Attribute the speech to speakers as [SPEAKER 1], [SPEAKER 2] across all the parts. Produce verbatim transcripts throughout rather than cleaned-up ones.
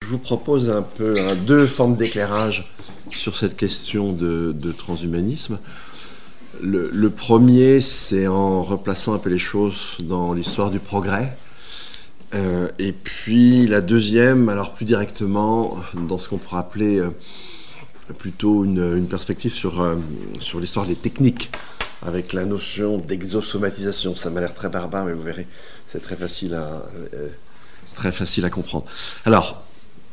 [SPEAKER 1] vous propose un peu hein, deux formes d'éclairage sur cette question de, de transhumanisme. Le, le premier, c'est en replaçant un peu les choses dans l'histoire du progrès. Euh, et puis la deuxième, alors plus directement, dans ce qu'on pourrait appeler euh, plutôt une, une perspective sur, euh, sur l'histoire des techniques, avec la notion d'exosomatisation. Ça m'a l'air très barbare, mais vous verrez, c'est très facile à, euh, très facile à comprendre. Alors,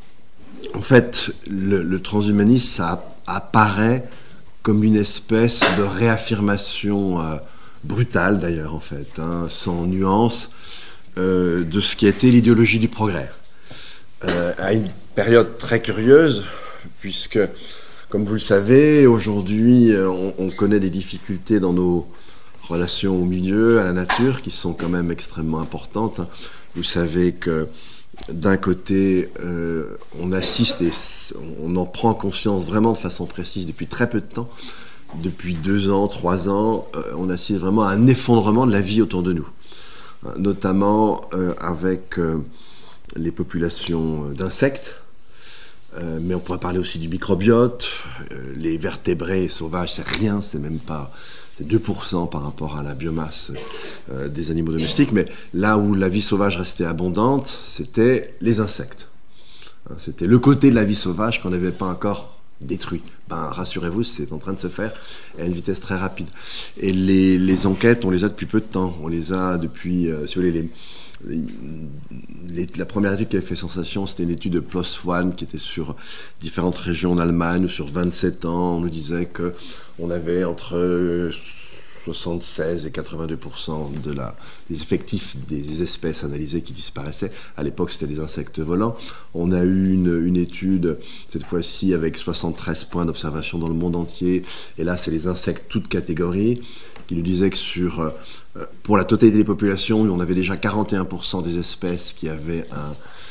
[SPEAKER 1] en fait, le, le transhumanisme, ça apparaît comme une espèce de réaffirmation euh, brutale, d'ailleurs, en fait, hein, sans nuance, euh, de ce qui a été l'idéologie du progrès. Euh, à une période très curieuse, puisque, comme vous le savez, aujourd'hui, on, on connaît des difficultés dans nos relations au milieu, à la nature, qui sont quand même extrêmement importantes. Vous savez que d'un côté, euh, on assiste et on en prend conscience vraiment de façon précise depuis très peu de temps, depuis deux ans, trois ans, euh, on assiste vraiment à un effondrement de la vie autour de nous, hein, notamment euh, avec euh, les populations d'insectes, euh, mais on pourrait parler aussi du microbiote, euh, les vertébrés sauvages, c'est rien, c'est même pas... c'est deux pour cent par rapport à la biomasse euh, des animaux domestiques, mais là où la vie sauvage restait abondante, c'était les insectes. Hein, c'était le côté de la vie sauvage qu'on n'avait pas encore détruit. Ben, rassurez-vous, c'est en train de se faire à une vitesse très rapide. Et les, les enquêtes, on les a depuis peu de temps. On les a depuis, euh, si vous voulez, les, les, les, la première étude qui avait fait sensation, c'était une étude de PLOS ONE qui était sur différentes régions en Allemagne, où sur vingt-sept ans, on nous disait que on avait entre soixante-seize et quatre-vingt-deux pour cent de la, des effectifs des espèces analysées qui disparaissaient. À l'époque, c'était des insectes volants. On a eu une, une étude, cette fois-ci, avec soixante-treize points d'observation dans le monde entier. Et là, c'est les insectes toutes catégories, qui nous disaient que sur, euh, pour la totalité des populations, on avait déjà quarante et un pour cent des espèces qui avaient un...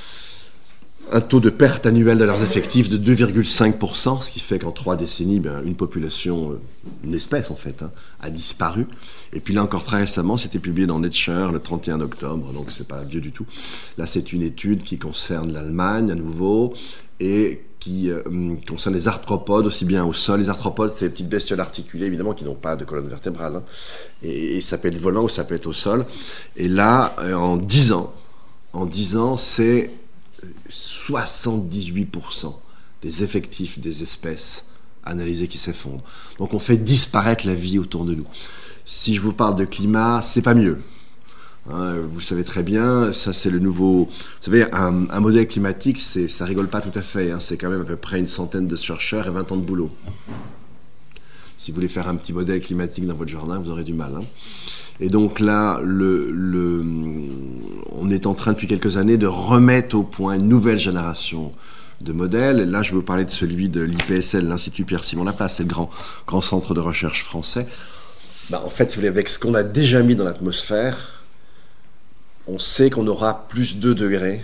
[SPEAKER 1] un taux de perte annuelle de leurs effectifs de deux virgule cinq pour cent, ce qui fait qu'en trois décennies, ben, une population, une espèce en fait, hein, a disparu. Et puis là encore très récemment, c'était publié dans Nature le trente et un octobre, donc c'est pas vieux du tout. Là, c'est une étude qui concerne l'Allemagne à nouveau et qui euh, concerne les arthropodes aussi bien au sol. Les arthropodes, c'est les petites bestioles articulées évidemment qui n'ont pas de colonne vertébrale, hein, et, et ça peut être volant ou ça peut être au sol. Et là, euh, en dix ans, en dix ans, c'est soixante-dix-huit pour cent des effectifs des espèces analysées qui s'effondrent. Donc on fait disparaître la vie autour de nous. Si je vous parle de climat, c'est pas mieux. Hein, vous savez très bien, ça c'est le nouveau... Vous savez, un, un modèle climatique, c'est, ça rigole pas tout à fait. Hein, c'est quand même à peu près une centaine de chercheurs et vingt ans de boulot. Si vous voulez faire un petit modèle climatique dans votre jardin, vous aurez du mal. Hein. Et donc là, le, le, on est en train depuis quelques années de remettre au point une nouvelle génération de modèles. Là, je vais vous parler de celui de l'I P S L, l'Institut Pierre-Simon Laplace, c'est le grand, grand centre de recherche français. Ben, en fait, si vous voulez, avec ce qu'on a déjà mis dans l'atmosphère, on sait qu'on aura plus deux degrés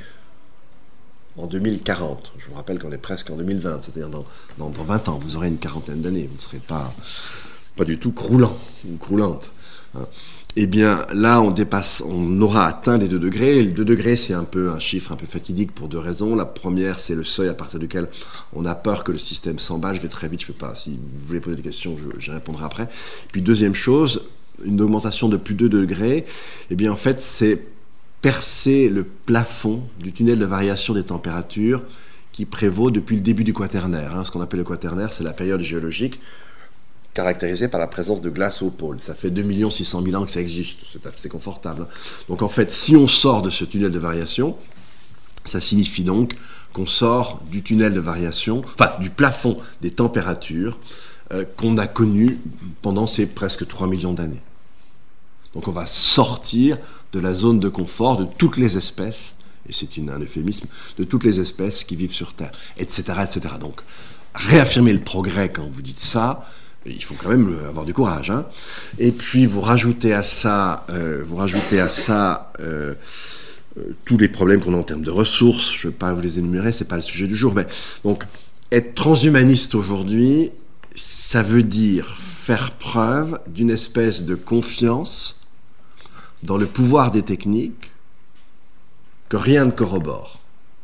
[SPEAKER 1] en deux mille quarante. Je vous rappelle qu'on est presque en deux mille vingt, c'est-à-dire dans, dans, dans vingt ans. Vous aurez une quarantaine d'années, vous ne serez pas, pas du tout croulant ou croulante. Hein. Eh bien, là, on dépasse, on aura atteint les deux degrés. Et les deux degrés, c'est un peu un chiffre un peu fatidique pour deux raisons. La première, c'est le seuil à partir duquel on a peur que le système s'emballe. Je vais très vite, je peux pas. Si vous voulez poser des questions, je, j'y répondrai après. Puis, deuxième chose, une augmentation de plus de deux degrés, eh bien, en fait, c'est percer le plafond du tunnel de variation des températures qui prévaut depuis le début du quaternaire. Hein. Ce qu'on appelle le quaternaire, c'est la période géologique caractérisée par la présence de glace au pôle. Ça fait deux millions six cent mille ans que ça existe, c'est assez confortable. Donc en fait, si on sort de ce tunnel de variation, ça signifie donc qu'on sort du tunnel de variation, enfin du plafond des températures euh, qu'on a connu pendant ces presque trois millions d'années. Donc on va sortir de la zone de confort de toutes les espèces, et c'est une, un euphémisme, de toutes les espèces qui vivent sur Terre, et cetera, et cetera. Donc réaffirmer le progrès quand vous dites ça, il faut quand même avoir du courage, hein. Et puis vous rajoutez à ça, euh, vous rajoutez à ça euh, euh, tous les problèmes qu'on a en termes de ressources. Je ne vais pas vous les énumérer, c'est pas le sujet du jour. Mais donc être transhumaniste aujourd'hui, ça veut dire faire preuve d'une espèce de confiance dans le pouvoir des techniques que rien ne corrobore.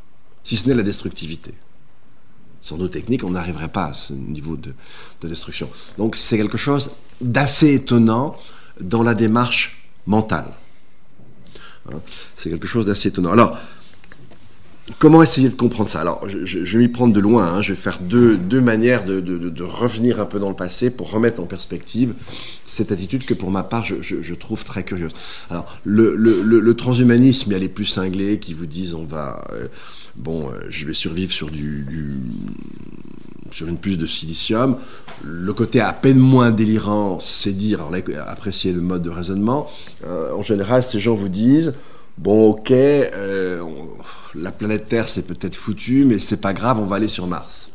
[SPEAKER 1] si ce n'est la destructivité. Sans nos techniques, on n'arriverait pas à ce niveau de, de destruction. Donc c'est quelque chose d'assez étonnant dans la démarche mentale. Hein, c'est quelque chose d'assez étonnant. Alors, comment essayer de comprendre ça? Alors, je, je, je vais m'y prendre de loin. Hein. Je vais faire deux, deux manières de, de, de revenir un peu dans le passé pour remettre en perspective cette attitude que, pour ma part, je, je, je trouve très curieuse. Alors, le, le, le, le transhumanisme, il y a les plus cinglés qui vous disent on va... Euh, bon, euh, je vais survivre sur, du, du, sur une puce de silicium. Le côté à peine moins délirant, c'est dire, alors là, apprécier le mode de raisonnement. Euh, en général, ces gens vous disent bon, ok, euh, on, la planète Terre, c'est peut-être foutu, mais c'est pas grave, on va aller sur Mars.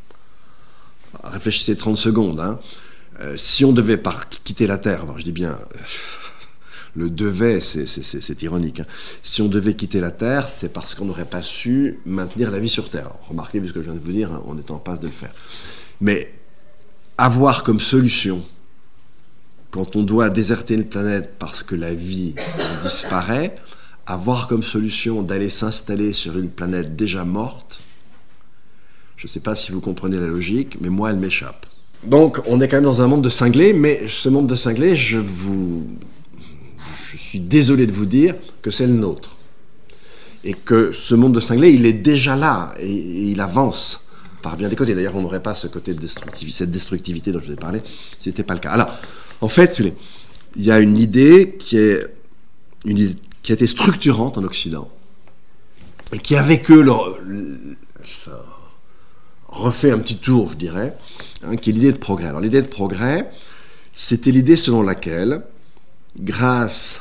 [SPEAKER 1] Alors, réfléchissez trente secondes. Hein. Euh, si on devait par quitter la Terre, alors je dis bien, euh, le devait, c'est, c'est, c'est, c'est ironique. Hein. Si on devait quitter la Terre, c'est parce qu'on n'aurait pas su maintenir la vie sur Terre. Alors, remarquez, vu ce que je viens de vous dire, hein, on est en passe de le faire. Mais avoir comme solution, quand on doit déserter une planète parce que la vie disparaît, avoir comme solution d'aller s'installer sur une planète déjà morte, je ne sais pas si vous comprenez la logique, mais moi, elle m'échappe. Donc, on est quand même dans un monde de cinglés, mais ce monde de cinglés, je vous... je suis désolé de vous dire que c'est le nôtre. Et que ce monde de cinglés, il est déjà là, et, et il avance par bien des côtés. D'ailleurs, on n'aurait pas ce côté de destructivité, cette destructivité dont je vous ai parlé, si ce n'était pas le cas. Alors, en fait, il y a une idée qui est une idée qui a été structurante en Occident, et qui, avec eux, leur, enfin, refait un petit tour, je dirais, hein, qui est l'idée de progrès. Alors, l'idée de progrès, c'était l'idée selon laquelle, grâce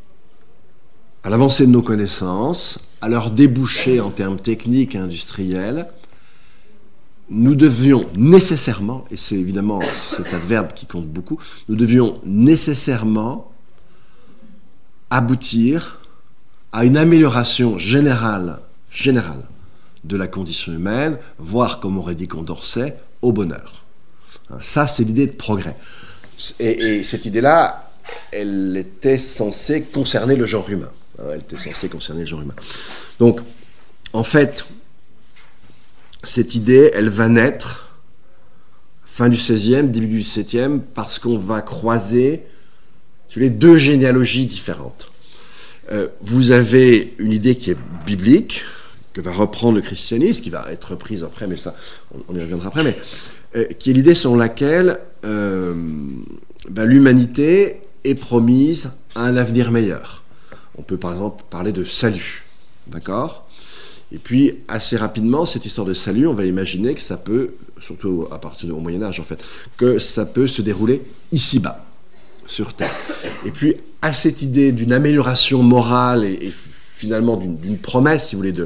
[SPEAKER 1] à l'avancée de nos connaissances, à leurs débouchés en termes techniques et industriels, nous devions nécessairement, et c'est évidemment cet adverbe qui compte beaucoup, nous devions nécessairement aboutir à une amélioration générale, générale de la condition humaine, voire, comme aurait dit Condorcet, au bonheur. Ça, c'est l'idée de progrès. Et, et cette idée-là, elle était censée concerner le genre humain. Elle était censée concerner le genre humain. Donc, en fait, cette idée, elle va naître fin du seizième, début du dix-septième, parce qu'on va croiser les deux généalogies différentes. Euh, vous avez une idée qui est biblique, que va reprendre le christianisme, qui va être reprise après, mais ça, on, on y reviendra après, mais euh, qui est l'idée selon laquelle euh, ben, l'humanité est promise à un avenir meilleur. On peut par exemple parler de salut, d'accord ? Et puis, assez rapidement, cette histoire de salut, on va imaginer que ça peut, surtout à partir du Moyen-Âge en fait, que ça peut se dérouler ici-bas, sur Terre. Et puis, à cette idée d'une amélioration morale et, et finalement d'une, d'une promesse, si vous voulez, de,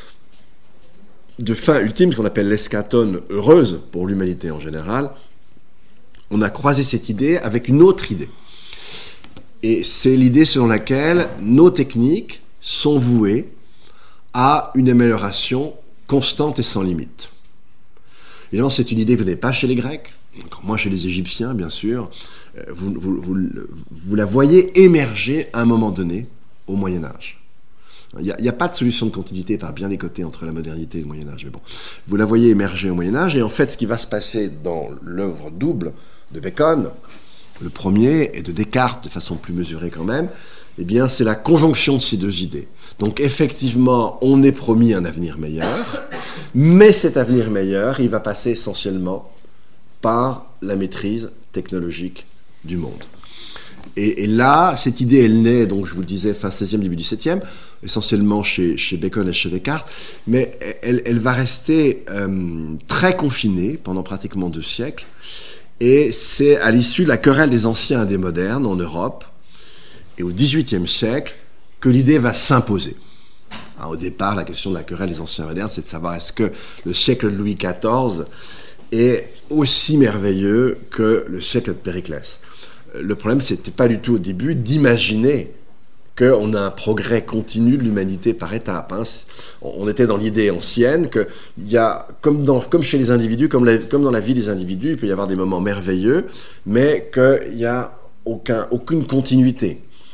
[SPEAKER 1] de fin ultime, ce qu'on appelle l'eschaton heureuse pour l'humanité en général, on a croisé cette idée avec une autre idée. Et c'est l'idée selon laquelle nos techniques sont vouées à une amélioration constante et sans limite. Évidemment, c'est une idée que vous n'avez pas chez les Grecs, encore moins chez les Égyptiens, bien sûr. Vous, vous, vous, vous la voyez émerger à un moment donné au Moyen-Âge. Il n'y a, a pas de solution de continuité par bien des côtés entre la modernité et le Moyen-Âge, mais bon. Vous la voyez émerger au Moyen-Âge, et en fait, ce qui va se passer dans l'œuvre double de Bacon, le premier, et de Descartes, de façon plus mesurée quand même, eh bien, c'est la conjonction de ces deux idées. Donc, effectivement, on est promis un avenir meilleur, mais cet avenir meilleur, il va passer essentiellement par la maîtrise technologique du monde. Et, et là, cette idée, elle naît, donc je vous le disais, fin seizième, début dix-septième, essentiellement chez, chez Bacon et chez Descartes, mais elle, elle va rester euh, très confinée pendant pratiquement deux siècles, et c'est à l'issue de la querelle des anciens et des modernes en Europe, et au dix-huitième siècle, que l'idée va s'imposer. Alors, au départ, la question de la querelle des anciens et modernes, c'est de savoir est-ce que le siècle de Louis quatorze est aussi merveilleux que le siècle de Périclès. Le problème, c'était pas du tout au début d'imaginer qu'on a un progrès continu de l'humanité par étapes. Hein. On était dans l'idée ancienne qu'il y a, comme, dans, comme chez les individus, comme, la, comme dans la vie des individus, il peut y avoir des moments merveilleux, mais qu'il n'y a aucun, aucune continuité.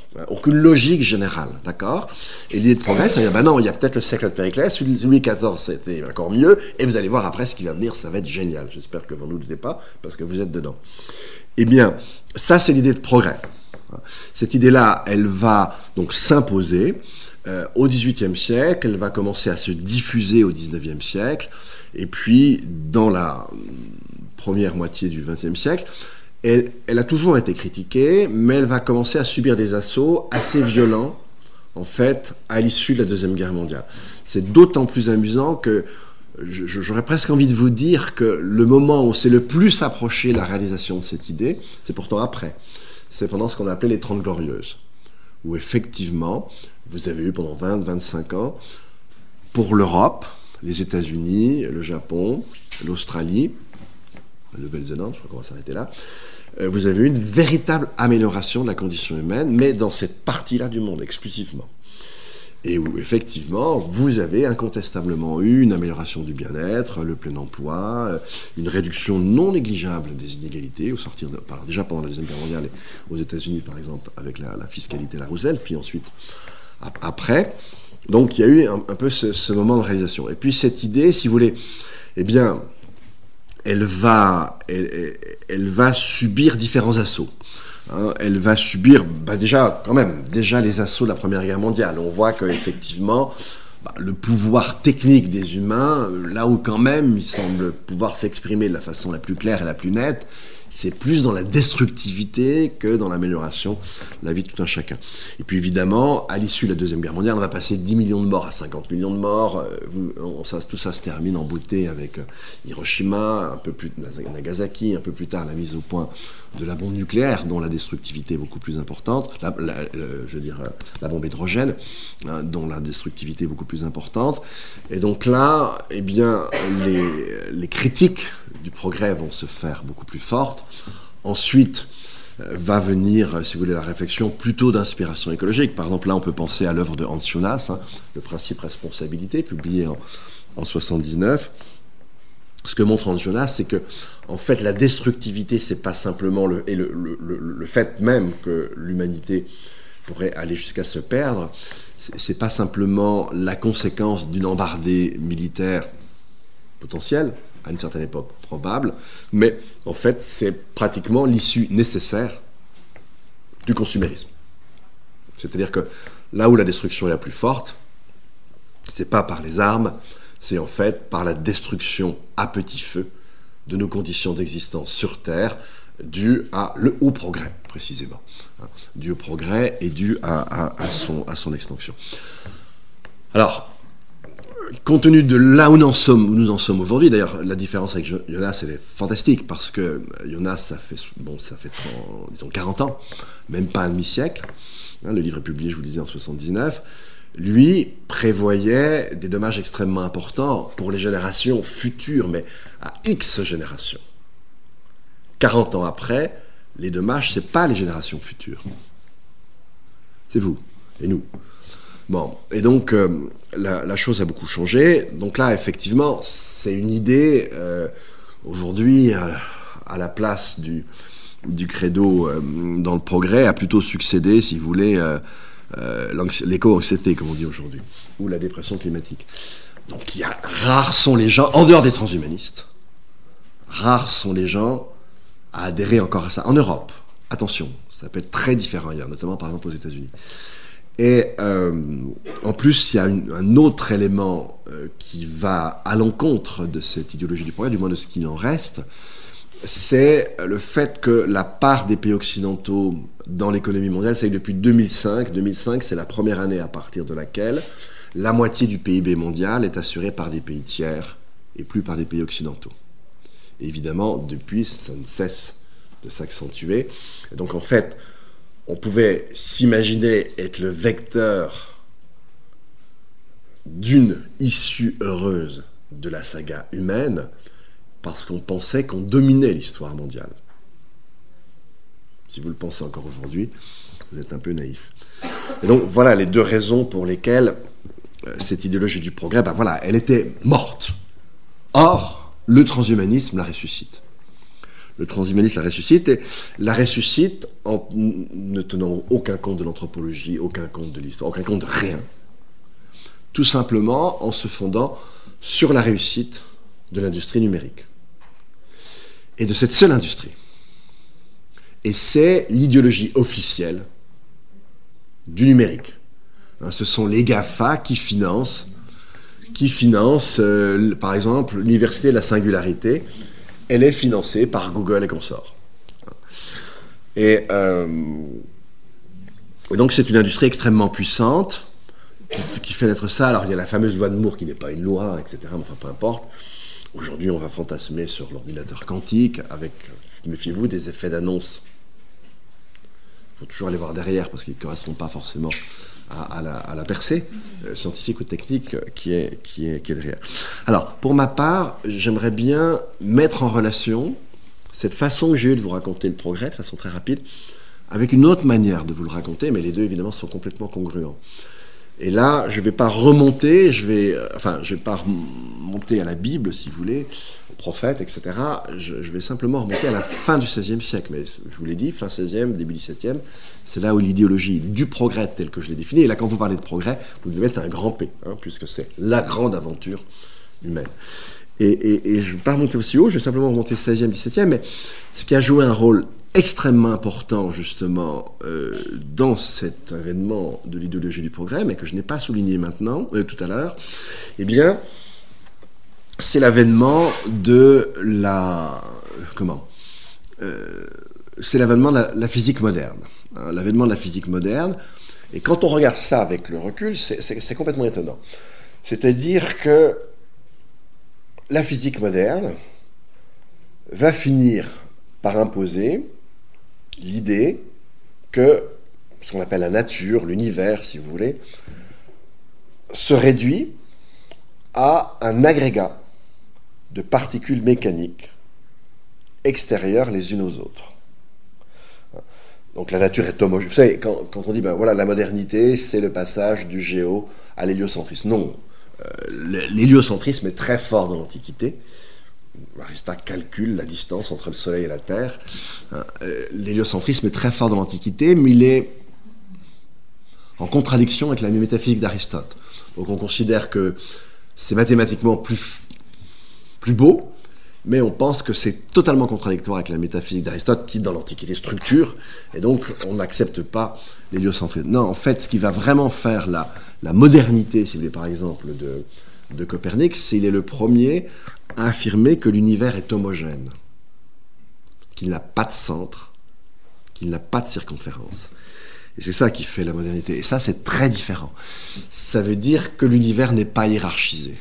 [SPEAKER 1] aucune logique générale, d'accord? Et l'idée de progrès, ça veut dire, ben non, il y a peut-être le siècle de Périclès, celui de Louis quatorze, c'était encore mieux, et vous allez voir après ce qui va venir, ça va être génial. J'espère que vous ne doutez pas, parce que vous êtes dedans. Eh bien, ça, c'est l'idée de progrès. Cette idée-là, elle va donc s'imposer euh, au dix-huitième siècle, elle va commencer à se diffuser au dix-neuvième siècle, et puis, dans la première moitié du vingtième siècle, Elle, elle a toujours été critiquée, mais elle va commencer à subir des assauts assez violents, en fait, à l'issue de la Deuxième Guerre mondiale. C'est d'autant plus amusant que je, j'aurais presque envie de vous dire que le moment où c'est le plus approché la réalisation de cette idée, c'est pourtant après. C'est pendant ce qu'on a appelé les Trente Glorieuses, où effectivement, vous avez eu pendant vingt à vingt-cinq ans, pour l'Europe, les États-Unis, le Japon, l'Australie, la Nouvelle-Zélande, je crois qu'on va s'arrêter là, vous avez eu une véritable amélioration de la condition humaine, mais dans cette partie-là du monde, exclusivement. Et où, effectivement, vous avez incontestablement eu une amélioration du bien-être, le plein emploi, une réduction non négligeable des inégalités, au sortir de, alors déjà pendant la Deuxième Guerre mondiale, aux États-Unis, par exemple, avec la, la fiscalité, la Roosevelt, puis ensuite, après. Donc, il y a eu un, un peu ce, ce moment de réalisation. Et puis, cette idée, si vous voulez, eh bien... Elle va, elle, elle va subir différents assauts. Hein, elle va subir, bah déjà, quand même, déjà les assauts de la Première Guerre mondiale. On voit qu'effectivement, bah, le pouvoir technique des humains, là où quand même il semble pouvoir s'exprimer de la façon la plus claire et la plus nette, c'est plus dans la destructivité que dans l'amélioration de la vie de tout un chacun. Et puis évidemment, à l'issue de la Deuxième Guerre mondiale, on va passer dix millions de morts à cinquante millions de morts. Vous, on, ça, tout ça se termine en beauté avec Hiroshima, un peu plus Nagasaki, un peu plus tard la mise au point de la bombe nucléaire, dont la destructivité est beaucoup plus importante, la, la, la, je veux dire la bombe hydrogène, hein, dont la destructivité est beaucoup plus importante. Et donc là, eh bien, les, les critiques du progrès vont se faire beaucoup plus fortes. Ensuite, euh, va venir, si vous voulez, la réflexion plutôt d'inspiration écologique. Par exemple, là, on peut penser à l'œuvre de Hans Jonas, hein, Le principe responsabilité, publié en, en soixante-dix-neuf. Ce que montre Hans Jonas, c'est que, en fait, la destructivité, c'est pas simplement le, et le, le, le, le fait même que l'humanité pourrait aller jusqu'à se perdre, c'est, c'est pas simplement la conséquence d'une embardée militaire potentielle, à une certaine époque probable, mais en fait, c'est pratiquement l'issue nécessaire du consumérisme. C'est-à-dire que là où la destruction est la plus forte, c'est pas par les armes, c'est en fait par la destruction à petit feu de nos conditions d'existence sur Terre, due à le haut progrès, précisément. Hein, due au progrès et due à, à, à, son, à son extinction. Alors, compte tenu de là où nous en sommes, où nous en sommes aujourd'hui, d'ailleurs, la différence avec Jonas, elle est fantastique, parce que Jonas, ça fait, bon, ça fait trente, disons quarante ans, même pas un demi-siècle. Hein, le livre est publié, je vous le disais, en soixante-dix-neuf. Lui prévoyait des dommages extrêmement importants pour les générations futures, mais à X générations. quarante ans après, les dommages, c'est pas les générations futures. C'est vous et nous. Bon, et donc, euh, la, la chose a beaucoup changé. Donc là, effectivement, c'est une idée, euh, aujourd'hui, à, à la place du, du credo euh, dans le progrès, a plutôt succédé, si vous voulez, euh, euh, l'éco-anxiété, comme on dit aujourd'hui, ou la dépression climatique. Donc, il y a, rares sont les gens, en dehors des transhumanistes, rares sont les gens à adhérer encore à ça. En Europe, attention, ça peut être très différent ailleurs, notamment par exemple aux États-Unis. Et euh, en plus, il y a une, un autre élément euh, qui va à l'encontre de cette idéologie du progrès, du moins de ce qu'il en reste, c'est le fait que la part des pays occidentaux dans l'économie mondiale, c'est que depuis deux mille cinq, deux mille cinq, c'est la première année à partir de laquelle la moitié du P I B mondial est assurée par des pays tiers et plus par des pays occidentaux. Et évidemment, depuis, ça ne cesse de s'accentuer. Et donc, en fait, on pouvait s'imaginer être le vecteur d'une issue heureuse de la saga humaine parce qu'on pensait qu'on dominait l'histoire mondiale. Si vous le pensez encore aujourd'hui, vous êtes un peu naïf. Et donc, voilà les deux raisons pour lesquelles euh, cette idéologie du progrès, ben voilà, elle était morte. Or, le transhumanisme la ressuscite. le transhumanisme la ressuscite, et la ressuscite en ne tenant aucun compte de l'anthropologie, aucun compte de l'histoire, aucun compte de rien. Tout simplement en se fondant sur la réussite de l'industrie numérique. Et de cette seule industrie. Et c'est l'idéologie officielle du numérique. Hein, ce sont les GAFA qui financent, qui financent euh, par exemple, l'Université de la Singularité. Elle est financée par Google et consorts. Et, euh, et donc c'est une industrie extrêmement puissante qui, qui fait naître ça. Alors il y a la fameuse loi de Moore qui n'est pas une loi, et cetera. Mais enfin peu importe. Aujourd'hui on va fantasmer sur l'ordinateur quantique avec, méfiez-vous, des effets d'annonce. Il faut toujours aller voir derrière parce qu'ils ne correspondent pas forcément à, à, la, à la percée euh, scientifique ou technique qui est, qui, est, qui est derrière. Alors, pour ma part, j'aimerais bien mettre en relation cette façon que j'ai eue de vous raconter le progrès de façon très rapide avec une autre manière de vous le raconter, mais les deux évidemment sont complètement congruents. Et là, je ne vais pas remonter, je vais, enfin, je vais pas remonter à la Bible, si vous voulez, aux prophètes, et cetera. Je, je vais simplement remonter à la fin du seizième siècle. Mais je vous l'ai dit, fin seizième, début dix-septième, c'est là où l'idéologie du progrès, telle que je l'ai définie, et là, quand vous parlez de progrès, vous devez mettre un grand P, hein, puisque c'est la grande aventure humaine. Et, et, et je ne vais pas remonter aussi haut, je vais simplement remonter seizième, dix-septième, mais ce qui a joué un rôle extrêmement important, justement, euh, dans cet événement de l'idéologie du progrès, mais que je n'ai pas souligné maintenant, euh, tout à l'heure, eh bien, c'est l'avènement de la... Comment euh, C'est l'avènement de la, la physique moderne. Hein, l'avènement de la physique moderne. Et quand on regarde ça avec le recul, c'est, c'est, c'est complètement étonnant. C'est-à-dire que la physique moderne va finir par imposer l'idée que ce qu'on appelle la nature, l'univers, si vous voulez, se réduit à un agrégat de particules mécaniques extérieures les unes aux autres. Donc la nature est homogène. Vous savez, quand, quand on dit, ben voilà, la modernité, c'est le passage du géo à l'héliocentrisme. Non, euh, l'héliocentrisme est très fort dans l'Antiquité. Aristote calcule la distance entre le Soleil et la Terre. L'héliocentrisme est très fort dans l'Antiquité, mais il est en contradiction avec la métaphysique d'Aristote. Donc on considère que c'est mathématiquement plus, plus beau, mais on pense que c'est totalement contradictoire avec la métaphysique d'Aristote qui, dans l'Antiquité, structure, et donc on n'accepte pas l'héliocentrisme. Non, en fait, ce qui va vraiment faire la, la modernité, si vous voulez, par exemple, de, de Copernic, c'est qu'il est le premier à affirmer que l'univers est homogène, qu'il n'a pas de centre, qu'il n'a pas de circonférence. Et c'est ça qui fait la modernité. Et ça, c'est très différent. Ça veut dire que l'univers n'est pas hiérarchisé.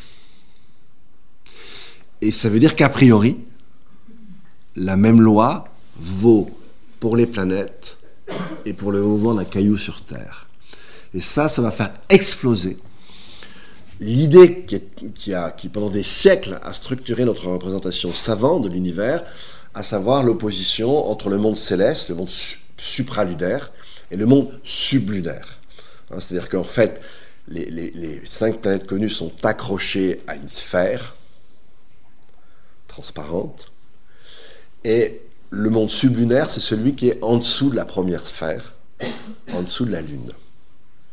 [SPEAKER 1] Et ça veut dire qu'a priori, la même loi vaut pour les planètes et pour le mouvement d'un caillou sur Terre. Et ça, ça va faire exploser l'idée qui, est, qui, a, qui, pendant des siècles, a structuré notre représentation savante de l'univers, à savoir l'opposition entre le monde céleste, le monde su- supralunaire, et le monde sublunaire. Hein, c'est-à-dire qu'en fait, les, les, les cinq planètes connues sont accrochées à une sphère transparente, et le monde sublunaire, c'est celui qui est en dessous de la première sphère, en dessous de la Lune. Ok ?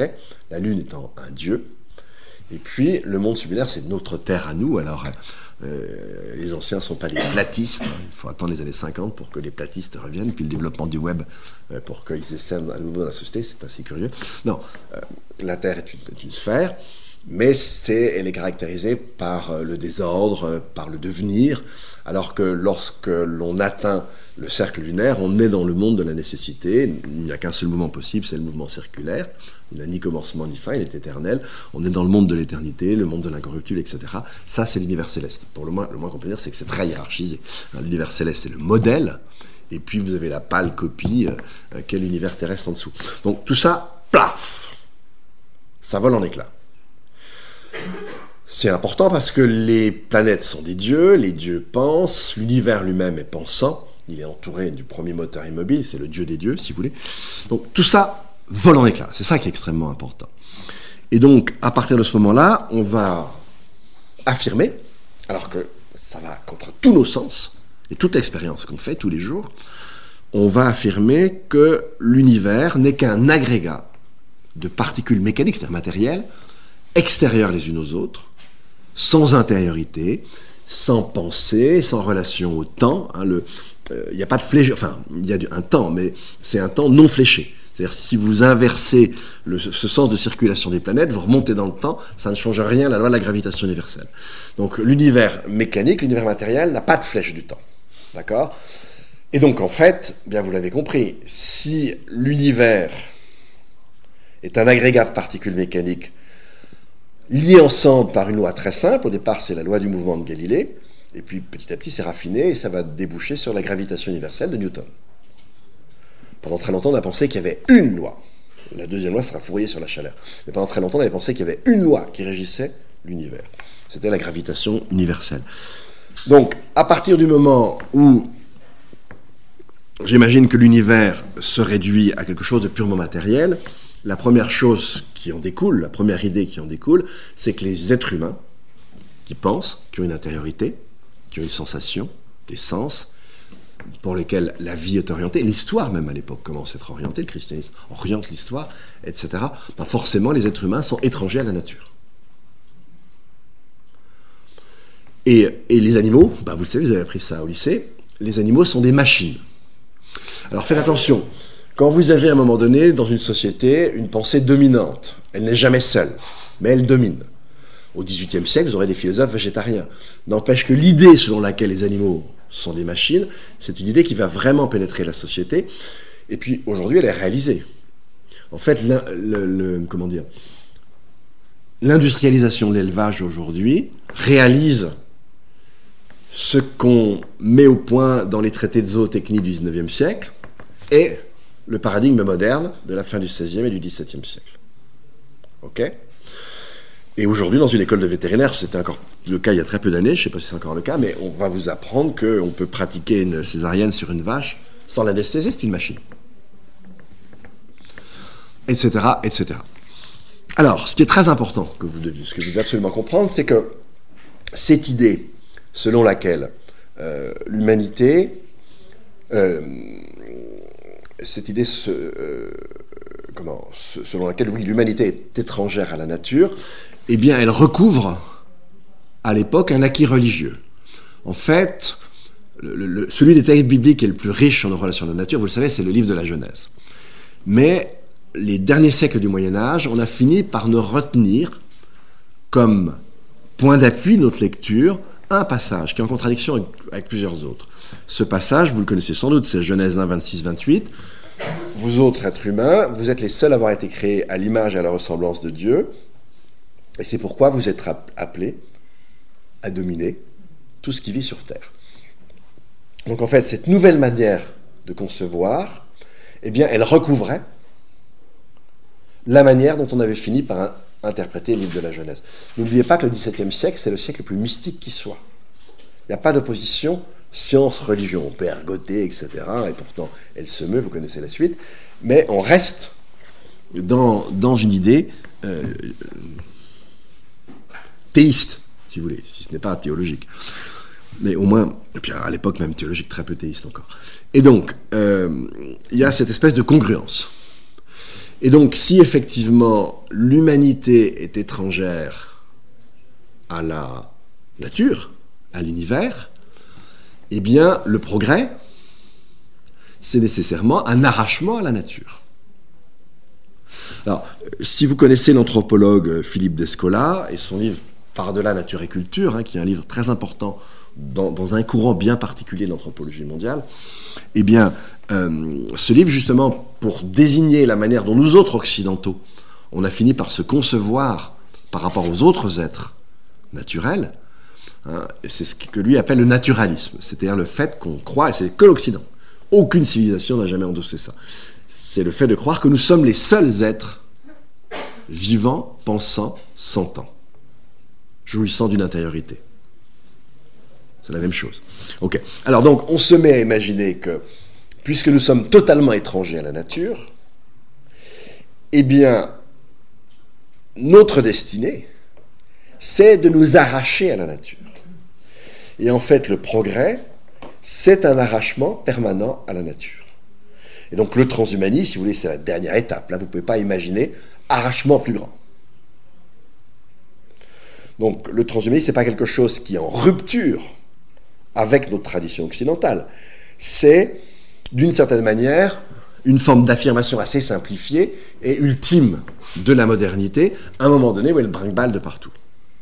[SPEAKER 1] La Lune étant un dieu. Et puis, le monde sublunaire, c'est notre Terre à nous. Alors, euh, les anciens ne sont pas des platistes. Hein. Il faut attendre les années cinquante pour que les platistes reviennent. Puis le développement du web euh, pour qu'ils essaiment à nouveau dans la société. C'est assez curieux. Non, euh, la Terre est une, est une sphère, mais c'est, elle est caractérisée par euh, le désordre, euh, par le devenir, alors que lorsque l'on atteint le cercle lunaire, on est dans le monde de la nécessité. Il n'y a qu'un seul mouvement possible, c'est le mouvement circulaire. Il n'a ni commencement ni fin, il est éternel. On est dans le monde de l'éternité, le monde de l'incorruptible, et cetera. Ça, c'est l'univers céleste. Pour le moins, le moins qu'on peut dire, c'est que c'est très hiérarchisé. L'univers céleste, c'est le modèle, et puis vous avez la pâle copie euh, qu'est l'univers terrestre en dessous. Donc tout ça, plaf, ça vole en éclats. C'est important parce que les planètes sont des dieux, les dieux pensent, l'univers lui-même est pensant, il est entouré du premier moteur immobile, c'est le dieu des dieux, si vous voulez. Donc tout ça vole en éclats, c'est ça qui est extrêmement important. Et donc, à partir de ce moment-là, on va affirmer, alors que ça va contre tous nos sens, et toute expérience qu'on fait tous les jours, on va affirmer que l'univers n'est qu'un agrégat de particules mécaniques, c'est-à-dire matérielles, extérieures les unes aux autres, sans intériorité, sans pensée, sans relation au temps. Hein, le, euh, il n'y a pas de flèche, enfin, il y a un temps, mais c'est un temps non fléché. C'est-à-dire, si vous inversez le, ce sens de circulation des planètes, vous remontez dans le temps, ça ne change rien à la loi de la gravitation universelle. Donc, l'univers mécanique, l'univers matériel n'a pas de flèche du temps. D'accord ? Et donc, en fait, bien vous l'avez compris, si l'univers est un agrégat de particules mécaniques liés ensemble par une loi très simple, au départ, c'est la loi du mouvement de Galilée, et puis petit à petit, c'est raffiné, et ça va déboucher sur la gravitation universelle de Newton. Pendant très longtemps, on a pensé qu'il y avait une loi. La deuxième loi sera Fourier sur la chaleur. Mais pendant très longtemps, on avait pensé qu'il y avait une loi qui régissait l'univers. C'était la gravitation universelle. Donc, à partir du moment où j'imagine que l'univers se réduit à quelque chose de purement matériel, la première chose qui en découle, la première idée qui en découle, c'est que les êtres humains qui pensent, qui ont une intériorité, qui ont une sensation, des sens, pour lesquels la vie est orientée, l'histoire même à l'époque commence à être orientée, le christianisme oriente l'histoire, et cetera, ben forcément les êtres humains sont étrangers à la nature. Et, et les animaux, ben vous le savez, vous avez appris ça au lycée, les animaux sont des machines. Alors faites attention, quand vous avez à un moment donné dans une société une pensée dominante, elle n'est jamais seule, mais elle domine. Au dix-huitième siècle, vous aurez des philosophes végétariens. N'empêche que l'idée selon laquelle les animaux sont des machines, c'est une idée qui va vraiment pénétrer la société. Et puis aujourd'hui, elle est réalisée. En fait, le, le, le, comment dire, l'industrialisation de l'élevage aujourd'hui réalise ce qu'on met au point dans les traités de zootechnie du dix-neuvième siècle et le paradigme moderne de la fin du seizième et du dix-septième siècle. Ok ? Et aujourd'hui, dans une école de vétérinaire, c'était encore le cas il y a très peu d'années, je ne sais pas si c'est encore le cas, mais on va vous apprendre qu'on peut pratiquer une césarienne sur une vache sans l'anesthésie, c'est une machine. Etc., et cetera. Alors, ce qui est très important, que vous devez, ce que vous devez absolument comprendre, c'est que cette idée selon laquelle euh, l'humanité, euh, cette idée se, euh, comment, selon laquelle oui, l'humanité est étrangère à la nature, eh bien, elle recouvre, à l'époque, un acquis religieux. En fait, le, le, celui des textes bibliques qui est le plus riche en relation à la nature, vous le savez, c'est le livre de la Genèse. Mais les derniers siècles du Moyen-Âge, on a fini par ne retenir comme point d'appui de notre lecture un passage qui est en contradiction avec, avec plusieurs autres. Ce passage, vous le connaissez sans doute, c'est Genèse un, vingt-six, vingt-huit. Vous autres êtres humains, vous êtes les seuls à avoir été créés à l'image et à la ressemblance de Dieu. Et c'est pourquoi vous êtes appelés à dominer tout ce qui vit sur Terre. Donc en fait, cette nouvelle manière de concevoir, eh bien, elle recouvrait la manière dont on avait fini par interpréter le livre de la Genèse. N'oubliez pas que le dix-septième siècle, c'est le siècle le plus mystique qui soit. Il n'y a pas d'opposition science-religion. On peut ergoter, et cetera. Et pourtant, elle se meut, vous connaissez la suite. Mais on reste dans, dans une idée euh, théiste, si vous voulez, si ce n'est pas théologique. Mais au moins, et puis à l'époque même théologique, très peu théiste encore. Et donc, euh, il y a cette espèce de congruence. Et donc, si effectivement l'humanité est étrangère à la nature, à l'univers, eh bien, le progrès, c'est nécessairement un arrachement à la nature. Alors, si vous connaissez l'anthropologue Philippe Descola et son livre Par-delà nature et culture, hein, qui est un livre très important dans, dans un courant bien particulier de l'anthropologie mondiale, eh bien, euh, ce livre, justement, pour désigner la manière dont nous autres occidentaux, on a fini par se concevoir par rapport aux autres êtres naturels, hein, c'est ce que lui appelle le naturalisme, c'est-à-dire le fait qu'on croit, et c'est que l'Occident, aucune civilisation n'a jamais endossé ça, c'est le fait de croire que nous sommes les seuls êtres vivants, pensants, sentants, jouissant d'une intériorité. C'est la même chose. Ok. Alors donc, on se met à imaginer que, puisque nous sommes totalement étrangers à la nature, eh bien, notre destinée, c'est de nous arracher à la nature. Et en fait, le progrès, c'est un arrachement permanent à la nature. Et donc le transhumanisme, si vous voulez, c'est la dernière étape. Là, vous ne pouvez pas imaginer arrachement plus grand. Donc le transhumanisme, ce n'est pas quelque chose qui est en rupture avec notre tradition occidentale. C'est, d'une certaine manière, une forme d'affirmation assez simplifiée et ultime de la modernité, à un moment donné où elle brinque-balle de partout.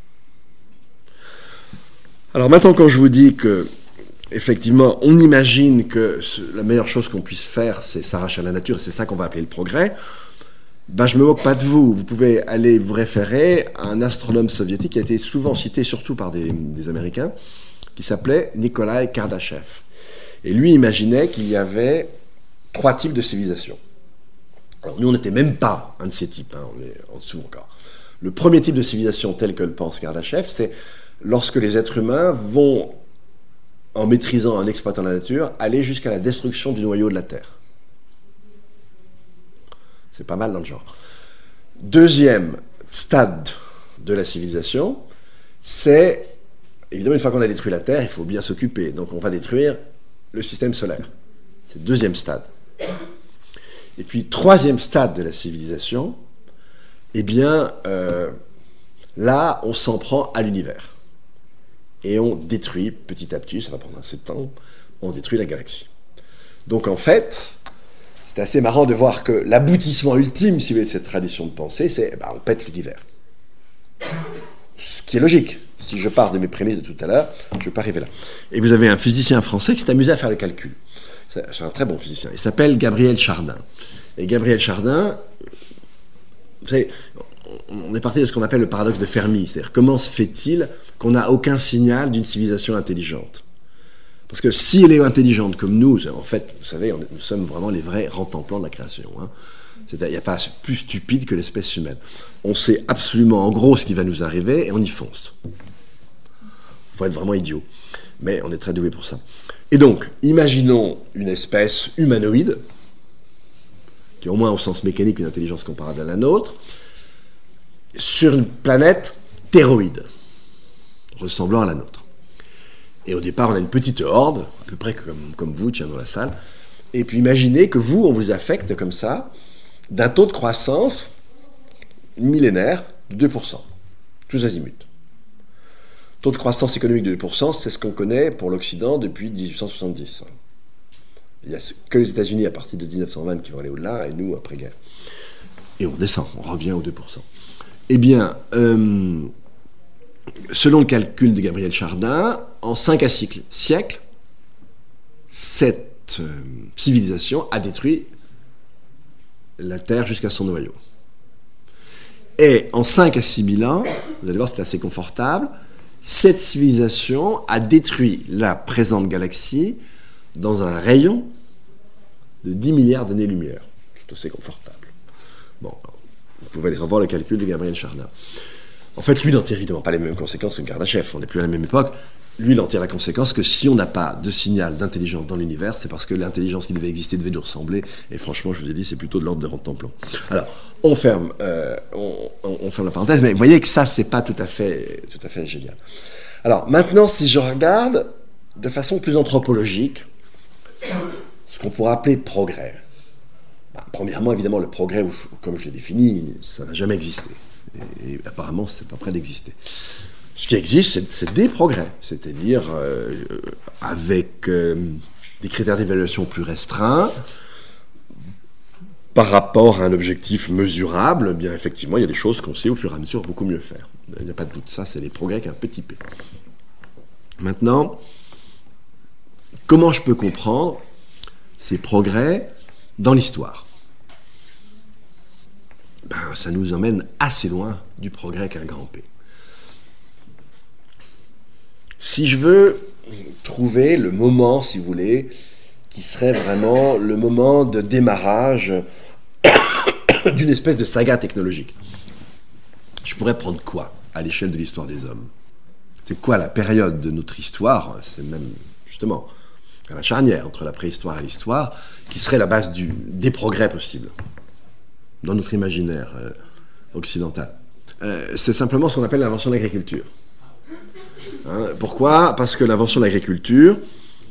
[SPEAKER 1] Alors maintenant, quand je vous dis que, effectivement, on imagine que la meilleure chose qu'on puisse faire, c'est s'arracher à la nature, et c'est ça qu'on va appeler le progrès, ben je ne me moque pas de vous. Vous pouvez aller vous référer à un astronome soviétique qui a été souvent cité, surtout par des, des Américains, qui s'appelait Nikolai Kardashev. Et lui imaginait qu'il y avait trois types de civilisations. Alors nous, on n'était même pas un de ces types, hein, on est en dessous encore. Le premier type de civilisation tel que le pense Kardashev, c'est lorsque les êtres humains vont, en maîtrisant, en exploitant la nature, aller jusqu'à la destruction du noyau de la Terre. C'est pas mal dans le genre. Deuxième stade de la civilisation, c'est, évidemment, une fois qu'on a détruit la Terre, il faut bien s'occuper. Donc on va détruire le système solaire. C'est le deuxième stade. Et puis, troisième stade de la civilisation, eh bien, euh, là, on s'en prend à l'univers. Et on détruit petit à petit, ça va prendre assez de temps, on détruit la galaxie. Donc en fait, c'est assez marrant de voir que l'aboutissement ultime, si vous voulez, de cette tradition de pensée, c'est bah, on pète l'univers. Ce qui est logique. Si je pars de mes prémices de tout à l'heure, je ne vais pas arriver là. Et vous avez un physicien français qui s'est amusé à faire le calcul. C'est un très bon physicien. Il s'appelle Gabriel Chardin. Et Gabriel Chardin, vous savez, on est parti de ce qu'on appelle le paradoxe de Fermi. C'est-à-dire, comment se fait-il qu'on n'a aucun signal d'une civilisation intelligente? Parce que si elle est intelligente comme nous, en fait, vous savez, on, nous sommes vraiment les vrais rentemplants de la création. Hein. C'est-à-dire, il n'y a pas plus stupide que l'espèce humaine. On sait absolument en gros ce qui va nous arriver et on y fonce. Il faut être vraiment idiot. Mais on est très doué pour ça. Et donc, imaginons une espèce humanoïde, qui a au moins au sens mécanique une intelligence comparable à la nôtre, sur une planète théroïde, ressemblant à la nôtre. Et au départ, on a une petite horde, à peu près comme, comme vous, tiens, dans la salle. Et puis imaginez que vous, on vous affecte comme ça, d'un taux de croissance millénaire de deux pour cent, tous azimuts. Taux de croissance économique de deux pour cent, c'est ce qu'on connaît pour l'Occident depuis dix-huit cent soixante-dix. Il n'y a que les États-Unis à partir de dix-neuf cent vingt qui vont aller au-delà, et nous, après-guerre. Et on descend, on revient aux deux pour cent. Eh bien, euh, selon le calcul de Gabriel Chardin, en cinq à six siècles, cette euh, civilisation a détruit la Terre jusqu'à son noyau. Et en cinq à six mille ans, vous allez voir, c'est assez confortable, cette civilisation a détruit la présente galaxie dans un rayon de dix milliards d'années-lumière. C'est assez confortable. Bon, vous pouvez aller revoir le calcul de Gabriel Chardin. En fait, lui, il n'en tire évidemment pas les mêmes conséquences que Kardashev. On n'est plus à la même époque. Lui, il en tire la conséquence que si on n'a pas de signal d'intelligence dans l'univers, c'est parce que l'intelligence qui devait exister devait nous ressembler. Et franchement, je vous ai dit, c'est plutôt de l'ordre de Rantanplan. Alors, on ferme, euh, on, on, on ferme la parenthèse, mais vous voyez que ça, c'est pas tout à fait, tout à fait génial. Alors, maintenant, si je regarde de façon plus anthropologique, ce qu'on pourrait appeler progrès. Ben, premièrement, évidemment, le progrès, comme je l'ai défini, ça n'a jamais existé. Et, et apparemment, c'est pas près d'exister. Ce qui existe, c'est, c'est des progrès, c'est-à-dire euh, avec euh, des critères d'évaluation plus restreints, par rapport à un objectif mesurable, eh bien effectivement, il y a des choses qu'on sait au fur et à mesure beaucoup mieux faire. Il n'y a pas de doute, ça, c'est des progrès avec un petit p. Maintenant, comment je peux comprendre ces progrès dans l'histoire? Ben, ça nous emmène assez loin du progrès avec un grand P. Si je veux trouver le moment, si vous voulez, qui serait vraiment le moment de démarrage d'une espèce de saga technologique, je pourrais prendre quoi à l'échelle de l'histoire des hommes? C'est quoi la période de notre histoire? C'est même, justement, à la charnière entre la préhistoire et l'histoire, qui serait la base du, des progrès possibles dans notre imaginaire euh, occidental. Euh, c'est simplement ce qu'on appelle l'invention de l'agriculture. Hein, pourquoi? Parce que l'invention de l'agriculture, alors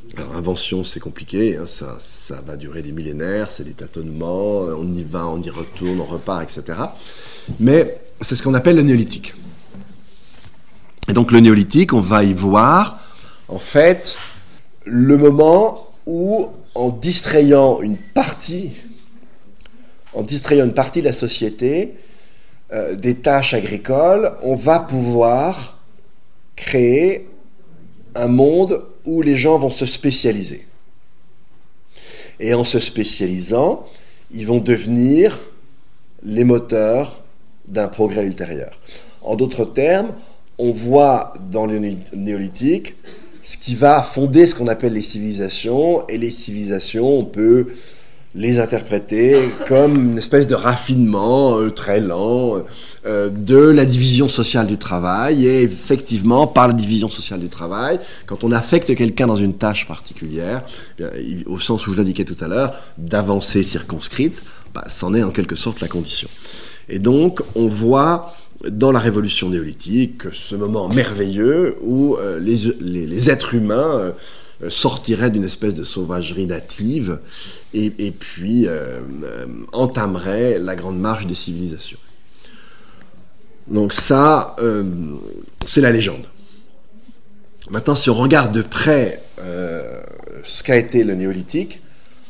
[SPEAKER 1] l'invention, c'est compliqué, hein, ça, ça va durer des millénaires, c'est des tâtonnements, on y va, on y retourne, on repart, et cetera. Mais c'est ce qu'on appelle le néolithique. Et donc le néolithique, on va y voir, en fait, le moment où, en distrayant une partie, en distrayant une partie de la société euh, des tâches agricoles, on va pouvoir créer un monde où les gens vont se spécialiser. Et en se spécialisant, ils vont devenir les moteurs d'un progrès ultérieur. En d'autres termes, on voit dans le néolithique ce qui va fonder ce qu'on appelle les civilisations, et les civilisations, on peut les interpréter comme une espèce de raffinement euh, très lent euh, de la division sociale du travail. Et effectivement, par la division sociale du travail, quand on affecte quelqu'un dans une tâche particulière, bien, au sens où je l'indiquais tout à l'heure, d'avancée circonscrite, bah, c'en est en quelque sorte la condition. Et donc, on voit dans la révolution néolithique ce moment merveilleux où euh, les, les, les êtres humains euh, sortiraient d'une espèce de sauvagerie native et, et puis euh, euh, entameraient la grande marche des civilisations. Donc ça, euh, c'est la légende. Maintenant, si on regarde de près euh, ce qu'a été le néolithique,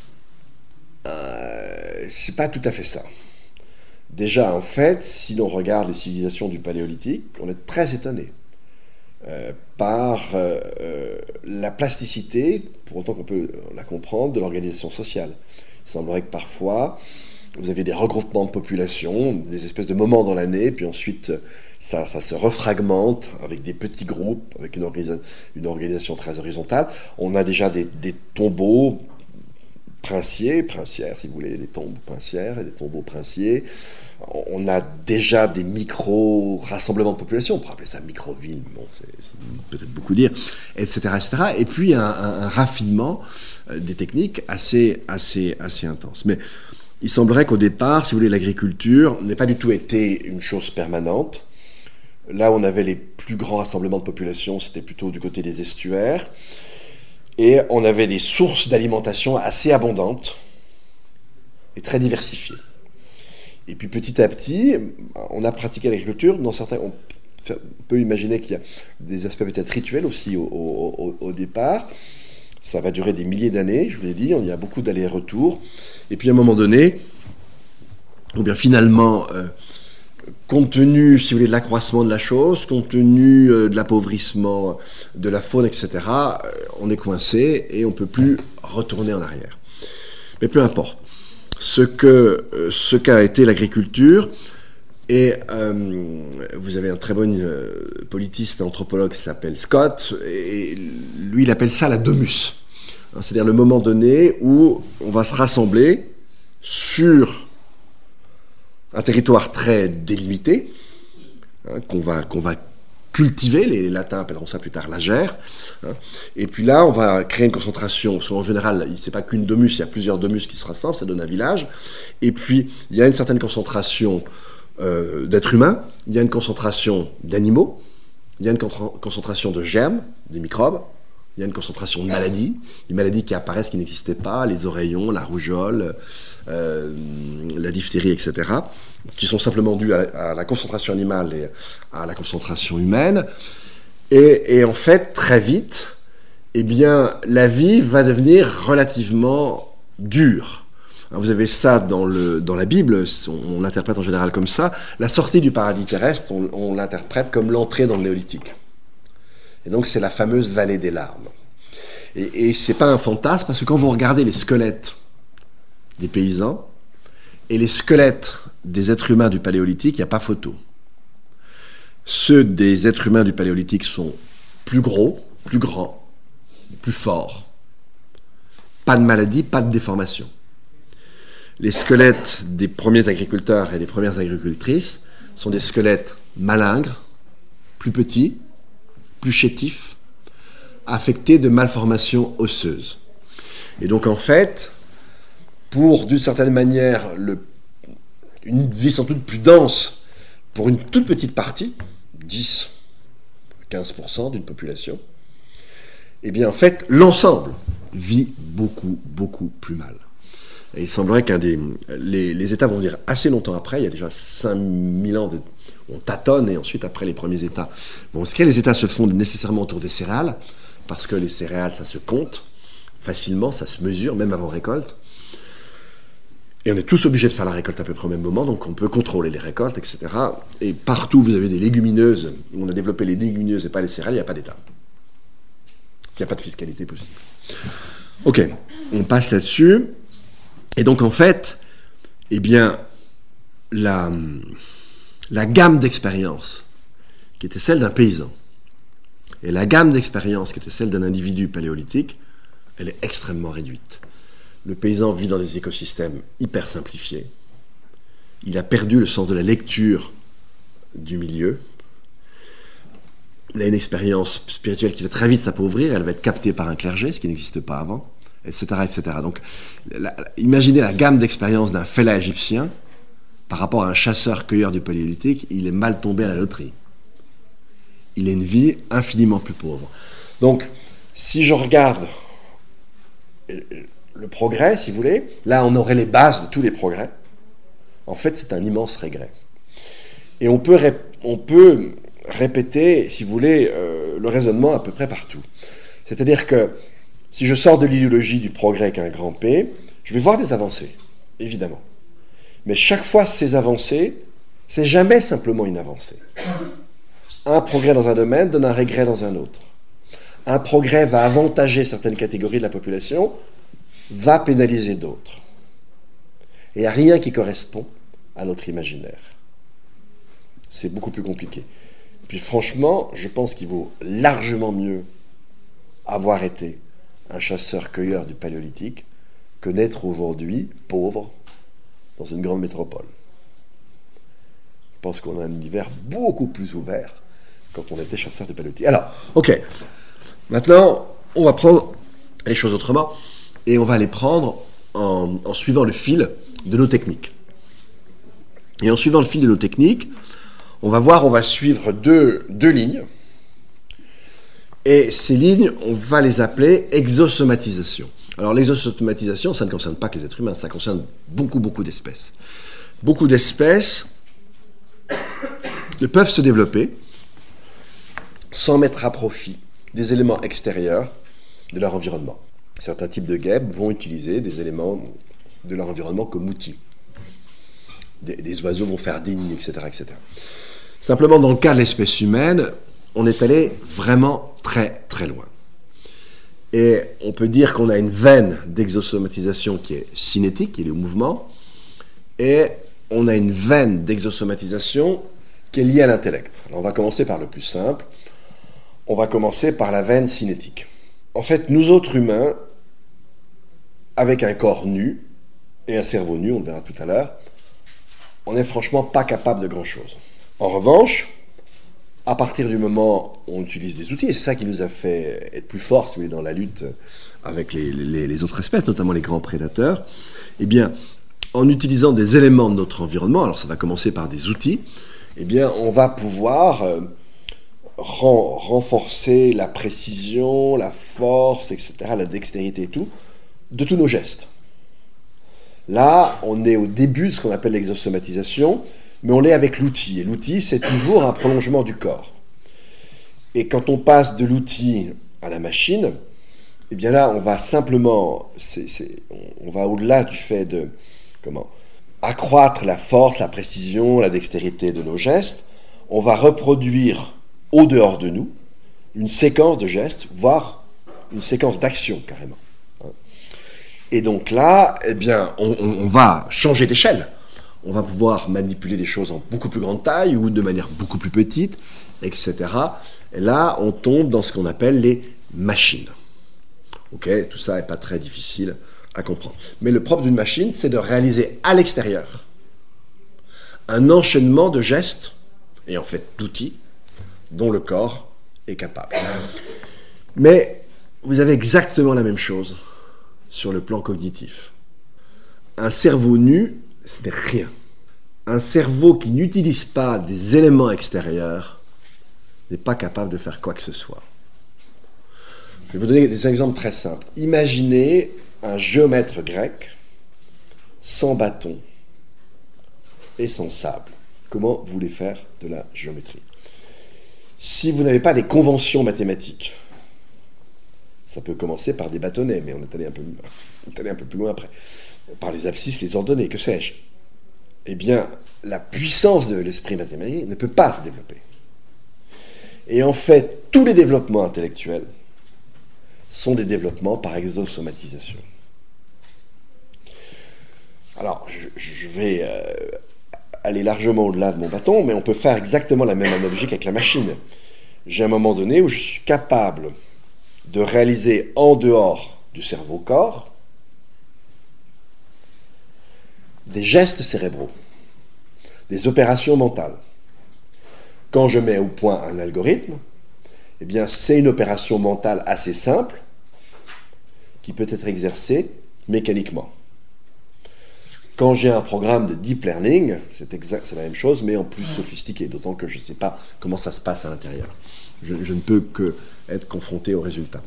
[SPEAKER 1] euh, c'est pas tout à fait ça. Déjà, en fait, si l'on regarde les civilisations du Paléolithique, on est très étonné euh, par euh, euh, la plasticité, pour autant qu'on peut la comprendre, de l'organisation sociale. Il semblerait que parfois, vous avez des regroupements de population, des espèces de moments dans l'année, puis ensuite, ça, ça se refragmente avec des petits groupes, avec une, organisa- une organisation très horizontale. On a déjà des, des tombeaux princiers, princières, si vous voulez, des tombes princières et des tombeaux princiers. On a déjà des micro-rassemblements de population, on pourrait appeler ça micro-villes, bon, c'est, c'est peut-être beaucoup dire, et cetera, et cetera. Et puis un, un, un raffinement euh, des techniques assez, assez, assez intense. Mais il semblerait qu'au départ, si vous voulez, l'agriculture n'ait pas du tout été une chose permanente. Là où on avait les plus grands rassemblements de population, c'était plutôt du côté des estuaires. Et on avait des sources d'alimentation assez abondantes et très diversifiées. Et puis petit à petit, on a pratiqué l'agriculture. Dans certains, on peut imaginer qu'il y a des aspects peut-être rituels aussi au, au, au, au départ. Ça va durer des milliers d'années, je vous l'ai dit, il y a beaucoup d'allers-retours. Et puis à un moment donné, ou bien finalement, euh, compte tenu, si vous voulez, de l'accroissement de la chose, compte tenu euh, de l'appauvrissement de la faune, et cetera, euh, on est coincé et on ne peut plus retourner en arrière. Mais peu importe. Ce, que, euh, ce qu'a été l'agriculture, et euh, vous avez un très bon euh, politiste, anthropologue qui s'appelle Scott, et lui il appelle ça la domus. Hein, c'est-à-dire le moment donné où on va se rassembler sur un territoire très délimité, hein, qu'on va, qu'on va cultiver, les latins appelleront ça plus tard lagère, hein, et puis là on va créer une concentration, parce qu'en général c'est pas qu'une domus, il y a plusieurs domus qui se rassemblent, ça donne un village, et puis il y a une certaine concentration euh, d'êtres humains, il y a une concentration d'animaux, il y a une con- concentration de germes, des microbes, il y a une concentration de maladies, des maladies qui apparaissent, qui n'existaient pas, les oreillons, la rougeole, euh, la diphtérie, et cetera, qui sont simplement dues à, à la concentration animale et à la concentration humaine. Et, et en fait, très vite, eh bien, la vie va devenir relativement dure. Alors, vous avez ça dans, le, dans la Bible, on, on l'interprète en général comme ça. La sortie du paradis terrestre, on, on l'interprète comme l'entrée dans le néolithique. Et donc, c'est la fameuse vallée des larmes. Et, et c'est pas un fantasme, parce que quand vous regardez les squelettes des paysans et les squelettes des êtres humains du Paléolithique, il n'y a pas photo. Ceux des êtres humains du Paléolithique sont plus gros, plus grands, plus forts. Pas de maladie, pas de déformation. Les squelettes des premiers agriculteurs et des premières agricultrices sont des squelettes malingres, plus petits, plus chétifs, affectés de malformations osseuses. Et donc en fait, pour d'une certaine manière le, une vie sans doute plus dense pour une toute petite partie, dix à quinze pour cent d'une population, eh bien en fait l'ensemble vit beaucoup, beaucoup plus mal. Et il semblerait qu'un des... Les, les États vont dire assez longtemps après, il y a déjà cinq mille ans, de, on tâtonne, et ensuite après les premiers États vont inscrire. Les États se fondent nécessairement autour des céréales, parce que les céréales, ça se compte facilement, ça se mesure, même avant récolte. Et on est tous obligés de faire la récolte à peu près au même moment, donc on peut contrôler les récoltes, et cetera. Et partout, vous avez des légumineuses, on a développé les légumineuses et pas les céréales, il n'y a pas d'État. Il n'y a pas de fiscalité possible. Ok, on passe là-dessus. Et donc, en fait, eh bien, la, la gamme d'expériences qui était celle d'un paysan et la gamme d'expériences qui était celle d'un individu paléolithique, elle est extrêmement réduite. Le paysan vit dans des écosystèmes hyper simplifiés. Il a perdu le sens de la lecture du milieu. Il a une expérience spirituelle qui va très vite s'appauvrir, elle va être captée par un clergé, ce qui n'existe pas avant, et cetera et cetera. Donc, la, la, imaginez la gamme d'expérience d'un fellah égyptien par rapport à un chasseur-cueilleur du paléolithique, il est mal tombé à la loterie. Il a une vie infiniment plus pauvre. Donc, si je regarde le progrès, si vous voulez, là on aurait les bases de tous les progrès. En fait, c'est un immense regret. Et on peut, ré- on peut répéter, si vous voulez, euh, le raisonnement à peu près partout. C'est-à-dire que si je sors de l'idéologie du progrès avec un grand P, je vais voir des avancées, évidemment. Mais chaque fois, ces avancées, c'est jamais simplement une avancée. Un progrès dans un domaine donne un régret dans un autre. Un progrès va avantager certaines catégories de la population, va pénaliser d'autres. Et il n'y a rien qui correspond à notre imaginaire. C'est beaucoup plus compliqué. Puis franchement, je pense qu'il vaut largement mieux avoir été un chasseur-cueilleur du paléolithique que n'être aujourd'hui pauvre dans une grande métropole. Je pense qu'on a un univers beaucoup plus ouvert quand on était chasseur du paléolithique. Alors, ok. Maintenant, on va prendre les choses autrement et on va les prendre en, en suivant le fil de nos techniques. Et en suivant le fil de nos techniques, on va voir, on va suivre deux, deux lignes. Et ces lignes, on va les appeler exosomatisation. Alors l'exosomatisation, ça ne concerne pas que les êtres humains, ça concerne beaucoup, beaucoup d'espèces. Beaucoup d'espèces ne peuvent se développer sans mettre à profit des éléments extérieurs de leur environnement. Certains types de guêpes vont utiliser des éléments de leur environnement comme outils. Des, des oiseaux vont faire des nids, et cetera, et cetera. Simplement, dans le cas de l'espèce humaine, on est allé vraiment très, très loin. Et on peut dire qu'on a une veine d'exosomatisation qui est cinétique, qui est le mouvement, et on a une veine d'exosomatisation qui est liée à l'intellect. Alors on va commencer par le plus simple. On va commencer par la veine cinétique. En fait, nous autres humains, avec un corps nu et un cerveau nu, on le verra tout à l'heure, on n'est franchement pas capable de grand-chose. En revanche, à partir du moment où on utilise des outils, et c'est ça qui nous a fait être plus forts, si vous voulez, dans la lutte avec les, les, les autres espèces, notamment les grands prédateurs, eh bien, en utilisant des éléments de notre environnement, alors ça va commencer par des outils, eh bien, on va pouvoir euh, ren- renforcer la précision, la force, et cetera, la dextérité et tout, de tous nos gestes. Là, on est au début de ce qu'on appelle l'exosomatisation, mais on l'est avec l'outil. Et l'outil, c'est toujours un prolongement du corps. Et quand on passe de l'outil à la machine, eh bien là, on va simplement, c'est, c'est, on va au-delà du fait de, comment, accroître la force, la précision, la dextérité de nos gestes. On va reproduire au dehors de nous une séquence de gestes, voire une séquence d'actions carrément. Et donc là, eh bien, on, on, on va changer d'échelle. On va pouvoir manipuler des choses en beaucoup plus grande taille ou de manière beaucoup plus petite, et cetera. Et là, on tombe dans ce qu'on appelle les machines. Ok, tout ça n'est pas très difficile à comprendre. Mais le propre d'une machine, c'est de réaliser à l'extérieur un enchaînement de gestes, et en fait d'outils, dont le corps est capable. Mais vous avez exactement la même chose sur le plan cognitif. Un cerveau nu, ce n'est rien. Un cerveau qui n'utilise pas des éléments extérieurs n'est pas capable de faire quoi que ce soit. Je vais vous donner des exemples très simples. Imaginez un géomètre grec sans bâton et sans sable. Comment vous voulez faire de la géométrie? Si vous n'avez pas des conventions mathématiques, ça peut commencer par des bâtonnets, mais on est allé un peu, on est allé un peu plus loin après, par les abscisses, les ordonnées, que sais-je. Eh bien, la puissance de l'esprit mathématique ne peut pas se développer. Et en fait, tous les développements intellectuels sont des développements par exosomatisation. Alors, je, je vais euh, aller largement au-delà de mon bâton, mais on peut faire exactement la même analogie qu'avec la machine. J'ai un moment donné où je suis capable de réaliser en dehors du cerveau-corps des gestes cérébraux, des opérations mentales. Quand je mets au point un algorithme, eh bien, c'est une opération mentale assez simple qui peut être exercée mécaniquement. Quand j'ai un programme de deep learning, c'est exact, c'est la même chose, mais en plus sophistiqué, d'autant que je ne sais pas comment ça se passe à l'intérieur. Je, je ne peux que être confronté au résultat.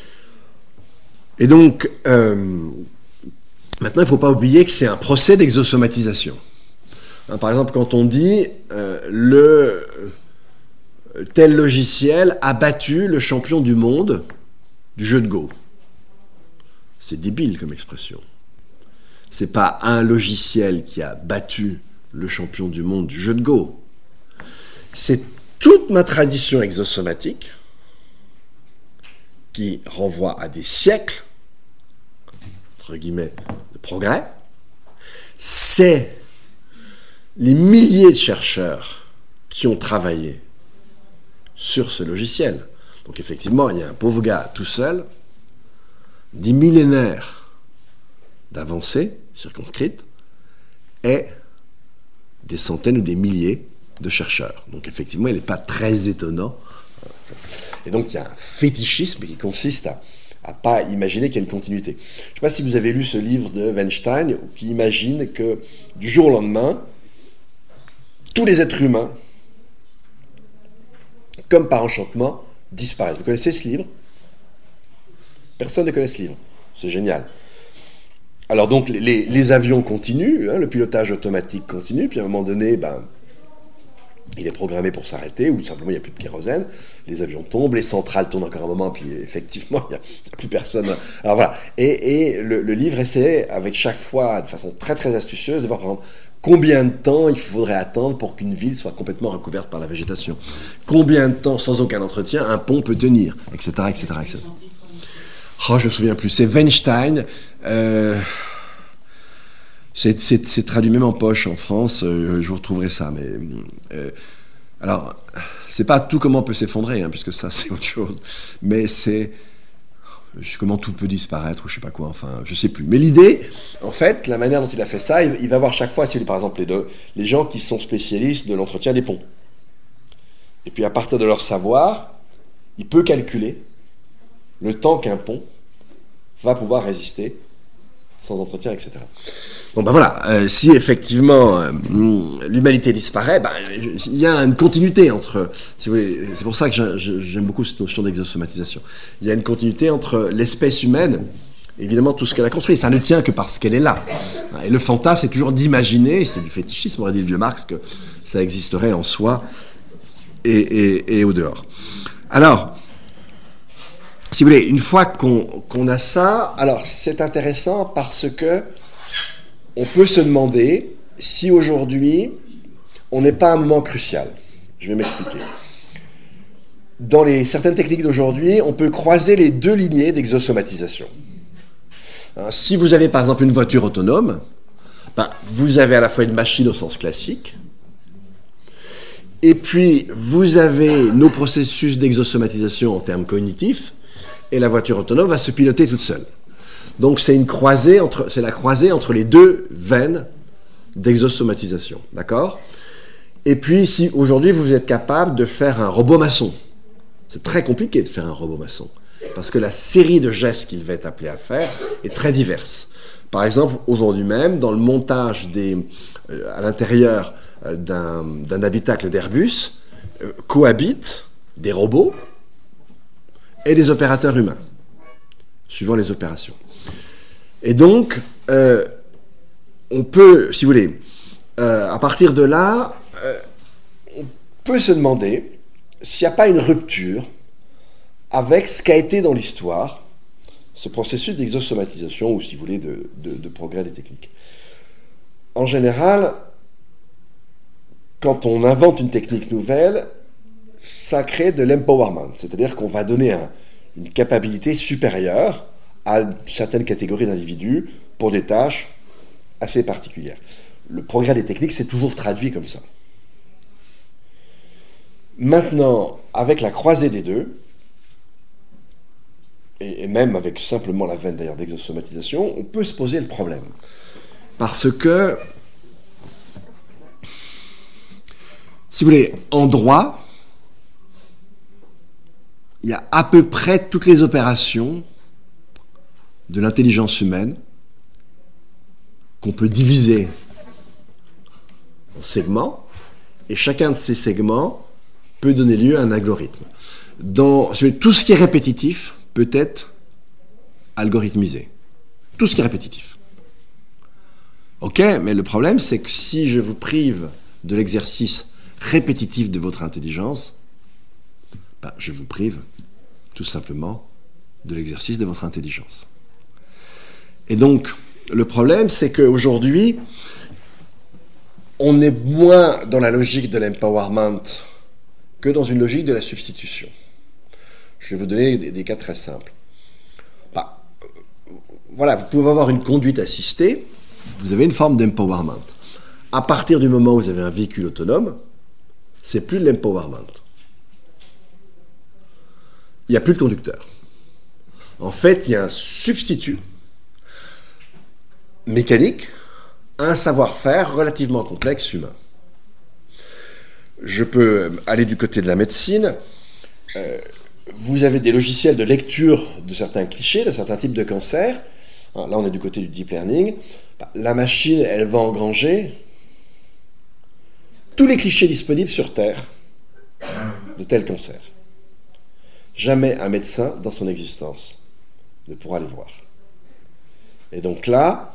[SPEAKER 1] Et donc, euh, maintenant, il ne faut pas oublier que c'est un procès d'exosomatisation. Hein, par exemple, quand on dit euh, le euh, tel logiciel a battu le champion du monde du jeu de Go. C'est débile comme expression. C'est pas un logiciel qui a battu le champion du monde du jeu de Go. C'est toute ma tradition exosomatique qui renvoie à des siècles, entre guillemets, de progrès. C'est les milliers de chercheurs qui ont travaillé sur ce logiciel. Donc effectivement, il y a un pauvre gars tout seul, des millénaires d'avancées circonscrites et des centaines ou des milliers de chercheurs. Donc effectivement, il n'est pas très étonnant. Et donc il y a un fétichisme qui consiste à à pas imaginer qu'il y a une continuité. Je ne sais pas si vous avez lu ce livre de Weinstein qui imagine que du jour au lendemain, tous les êtres humains, comme par enchantement, disparaissent. Vous connaissez ce livre? Personne ne connaît ce livre. C'est génial. Alors donc les, les avions continuent, hein, le pilotage automatique continue, puis à un moment donné, ben, il est programmé pour s'arrêter, ou simplement il n'y a plus de kérosène, les avions tombent, les centrales tournent encore un moment, puis effectivement il n'y a, a plus personne. Alors voilà, et, et le, le livre essaie, avec chaque fois, de façon très très astucieuse, de voir par exemple combien de temps il faudrait attendre pour qu'une ville soit complètement recouverte par la végétation. Combien de temps, sans aucun entretien, un pont peut tenir, et cetera, et cetera, et cetera. Oh, je me souviens plus, c'est Weinstein... Euh... C'est, c'est, c'est traduit même en poche en France, euh, je vous retrouverai ça. Mais, euh, alors, c'est pas tout comment peut s'effondrer, hein, puisque ça c'est autre chose, mais c'est comment tout peut disparaître, ou je sais pas quoi, enfin, je sais plus. Mais l'idée, en fait, la manière dont il a fait ça, il, il va voir chaque fois, si par exemple les, deux, les gens qui sont spécialistes de l'entretien des ponts. Et puis à partir de leur savoir, il peut calculer le temps qu'un pont va pouvoir résister sans entretien, et cetera. Bon ben voilà, euh, si effectivement euh, l'humanité disparaît, ben, il y a une continuité entre, si vous voulez, c'est pour ça que j'aime, j'aime beaucoup cette notion d'exosomatisation. Il y a une continuité entre l'espèce humaine, évidemment tout ce qu'elle a construit, ça ne tient que parce qu'elle est là. Et le fantasme c'est toujours d'imaginer, c'est du fétichisme, aurait dit le vieux Marx, que ça existerait en soi et, et, et au dehors. Alors, si vous voulez, une fois qu'on, qu'on a ça, alors c'est intéressant parce que on peut se demander si aujourd'hui on n'est pas à un moment crucial. Je vais m'expliquer. Dans les, certaines techniques d'aujourd'hui, on peut croiser les deux lignées d'exosomatisation. Alors, si vous avez par exemple une voiture autonome, ben, vous avez à la fois une machine au sens classique, et puis vous avez nos processus d'exosomatisation en termes cognitifs, et la voiture autonome va se piloter toute seule. Donc c'est une croisée entre, c'est la croisée entre les deux veines d'exosomatisation, d'accord? Et puis si aujourd'hui vous êtes capable de faire un robot maçon, c'est très compliqué de faire un robot maçon, parce que la série de gestes qu'il va être appelé à faire est très diverse. Par exemple, aujourd'hui même, dans le montage des, euh, à l'intérieur euh, d'un, d'un habitacle d'Airbus, euh, cohabitent des robots et des opérateurs humains. suivant les opérations. Et donc, euh, on peut, si vous voulez, euh, à partir de là, euh, on peut se demander s'il n'y a pas une rupture avec ce qu'a été dans l'histoire ce processus d'exosomatisation, ou si vous voulez, de, de, de progrès des techniques. En général, quand on invente une technique nouvelle, ça crée de l'empowerment, c'est-à-dire qu'on va donner un, une capacité supérieure à certaines catégories d'individus pour des tâches assez particulières. Le progrès des techniques s'est toujours traduit comme ça. Maintenant, avec la croisée des deux, et, et même avec simplement la veine d'ailleurs d'exosomatisation, on peut se poser le problème. Parce que, si vous voulez, en droit, il y a à peu près toutes les opérations de l'intelligence humaine qu'on peut diviser en segments, et chacun de ces segments peut donner lieu à un algorithme. Dans, si vous voulez, tout ce qui est répétitif peut être algorithmisé. Tout ce qui est répétitif. Ok, mais le problème, c'est que si je vous prive de l'exercice répétitif de votre intelligence, ben, je vous prive tout simplement de l'exercice de votre intelligence. Et donc, le problème, c'est qu'aujourd'hui, on est moins dans la logique de l'empowerment que dans une logique de la substitution. Je vais vous donner des, des cas très simples. Bah, voilà, vous pouvez avoir une conduite assistée, vous avez une forme d'empowerment. À partir du moment où vous avez un véhicule autonome, c'est plus de l'empowerment. Il n'y a plus de conducteur. En fait, il y a un substitut mécanique à un savoir-faire relativement complexe humain. Je peux aller du côté de la médecine. Euh, vous avez des logiciels de lecture de certains clichés, de certains types de cancers. Là, on est du côté du deep learning. La machine, elle va engranger tous les clichés disponibles sur Terre de tel cancer. Jamais un médecin, dans son existence, ne pourra les voir. Et donc là,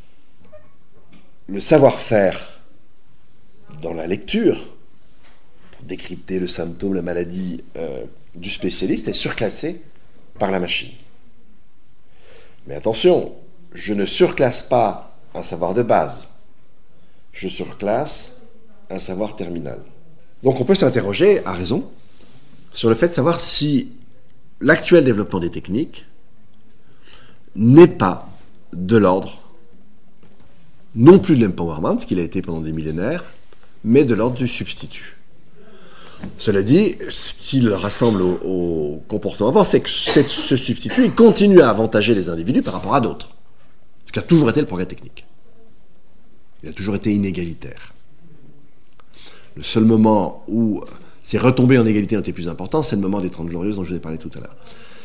[SPEAKER 1] le savoir-faire dans la lecture, pour décrypter le symptôme, la maladie euh, du spécialiste, est surclassé par la machine. Mais attention, je ne surclasse pas un savoir de base, je surclasse un savoir terminal. Donc on peut s'interroger, à raison, sur le fait de savoir si l'actuel développement des techniques n'est pas de l'ordre non plus de l'empowerment, ce qu'il a été pendant des millénaires, mais de l'ordre du substitut. Cela dit, ce qui le rassemble au, au comportement avant, c'est que cette, ce substitut il continue à avantager les individus par rapport à d'autres. Ce qui a toujours été le progrès technique. Il a toujours été inégalitaire. Le seul moment où ces retombées en égalité ont été plus importantes, c'est le moment des Trente Glorieuses dont je vous ai parlé tout à l'heure.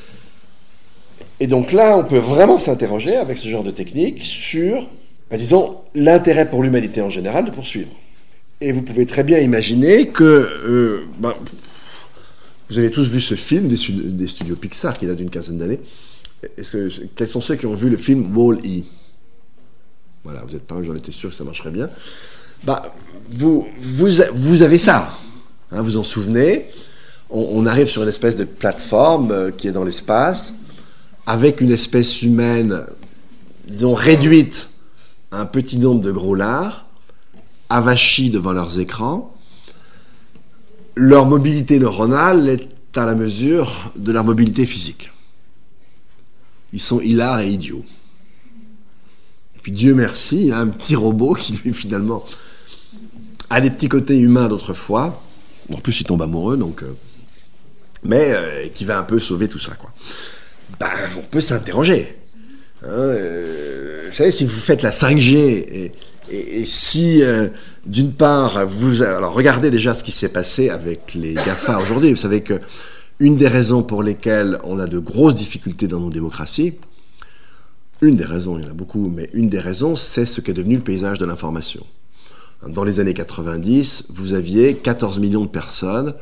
[SPEAKER 1] Et donc là, on peut vraiment s'interroger avec ce genre de technique sur, ben disons, l'intérêt pour l'humanité en général de poursuivre. Et vous pouvez très bien imaginer que... Euh, ben, vous avez tous vu ce film des, des studios Pixar qui date d'une quinzaine d'années. Est-ce que, quels sont ceux qui ont vu le film Wall-E? Voilà, vous êtes pas mal, j'en étais sûr que ça marcherait bien. Ben, vous, vous, vous avez ça. Hein, vous en souvenez, on, on arrive sur une espèce de plateforme euh, qui est dans l'espace, avec une espèce humaine, disons, réduite à un petit nombre de gros lards, avachis devant leurs écrans. Leur mobilité neuronale est à la mesure de leur mobilité physique. Ils sont hilars et idiots. Et puis Dieu merci, il y a un petit robot qui lui finalement a des petits côtés humains d'autrefois. En plus, il tombe amoureux, donc, euh, mais euh, qui va un peu sauver tout ça, quoi. Ben, on peut s'interroger. Hein, euh, vous savez, si vous faites la cinq G et, et, et si, euh, d'une part, vous... Alors, regardez déjà ce qui s'est passé avec les GAFA aujourd'hui. Vous savez qu'une des raisons pour lesquelles on a de grosses difficultés dans nos démocraties, une des raisons, il y en a beaucoup, mais une des raisons, c'est ce qu'est devenu le paysage de l'information. Dans les années quatre-vingt-dix, vous aviez quatorze millions de personnes qui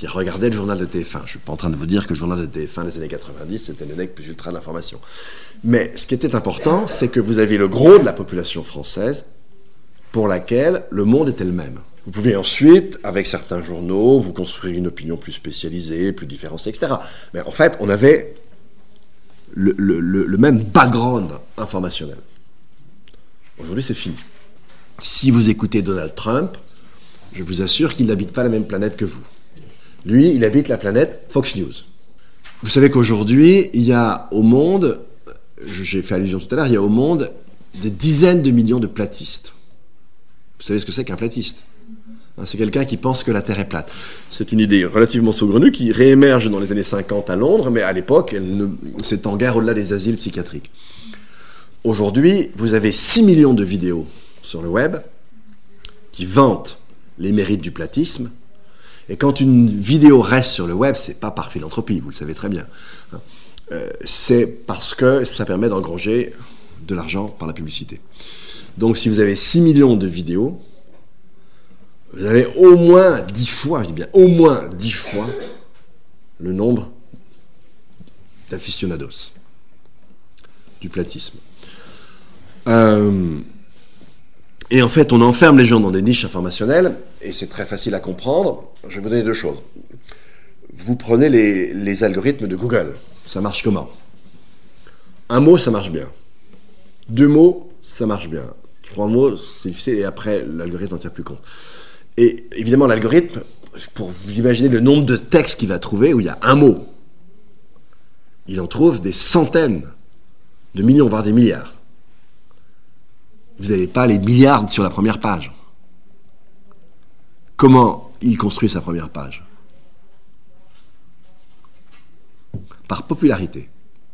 [SPEAKER 1] qui regardaient le journal de T F un. Je ne suis pas en train de vous dire que le journal de T F un des années quatre-vingt-dix, c'était le nec plus ultra de l'information. Mais ce qui était important, c'est que vous aviez le gros de la population française pour laquelle le monde était le même. Vous pouvez ensuite, avec certains journaux, vous construire une opinion plus spécialisée, plus différenciée, et cetera. Mais en fait, on avait le, le, le, le même background informationnel. Aujourd'hui, c'est fini. Si vous écoutez Donald Trump, je vous assure qu'il n'habite pas la même planète que vous. Lui, il habite la planète Fox News. Vous savez qu'aujourd'hui, il y a au monde, j'ai fait allusion tout à l'heure, il y a au monde des dizaines de millions de platistes. Vous savez ce que c'est qu'un platiste ? C'est quelqu'un qui pense que la Terre est plate. C'est une idée relativement saugrenue qui réémerge dans les années cinquante à Londres, mais à l'époque, elle ne s'étend guère au-delà des asiles psychiatriques. Aujourd'hui, vous avez six millions de vidéos sur le web qui vantent les mérites du platisme. Et quand une vidéo reste sur le web, c'est pas par philanthropie, vous le savez très bien. Euh, c'est parce que ça permet d'engranger de l'argent par la publicité. Donc si vous avez six millions de vidéos, vous avez au moins dix fois, je dis bien au moins dix fois le nombre d'aficionados du platisme. Euh, et en fait, on enferme les gens dans des niches informationnelles, et c'est très facile à comprendre. Je vais vous donner deux choses. Vous prenez les, les algorithmes de Google. Ça marche comment ? Un mot, ça marche bien. Deux mots, ça marche bien. Trois mots, c'est difficile, et après, l'algorithme n'en tient plus compte. Et évidemment, l'algorithme, pour vous imaginer le nombre de textes qu'il va trouver, où il y a un mot, il en trouve des centaines de millions, voire des milliards. Vous n'avez pas les milliards sur la première page. Comment il construit sa première page ? Par popularité.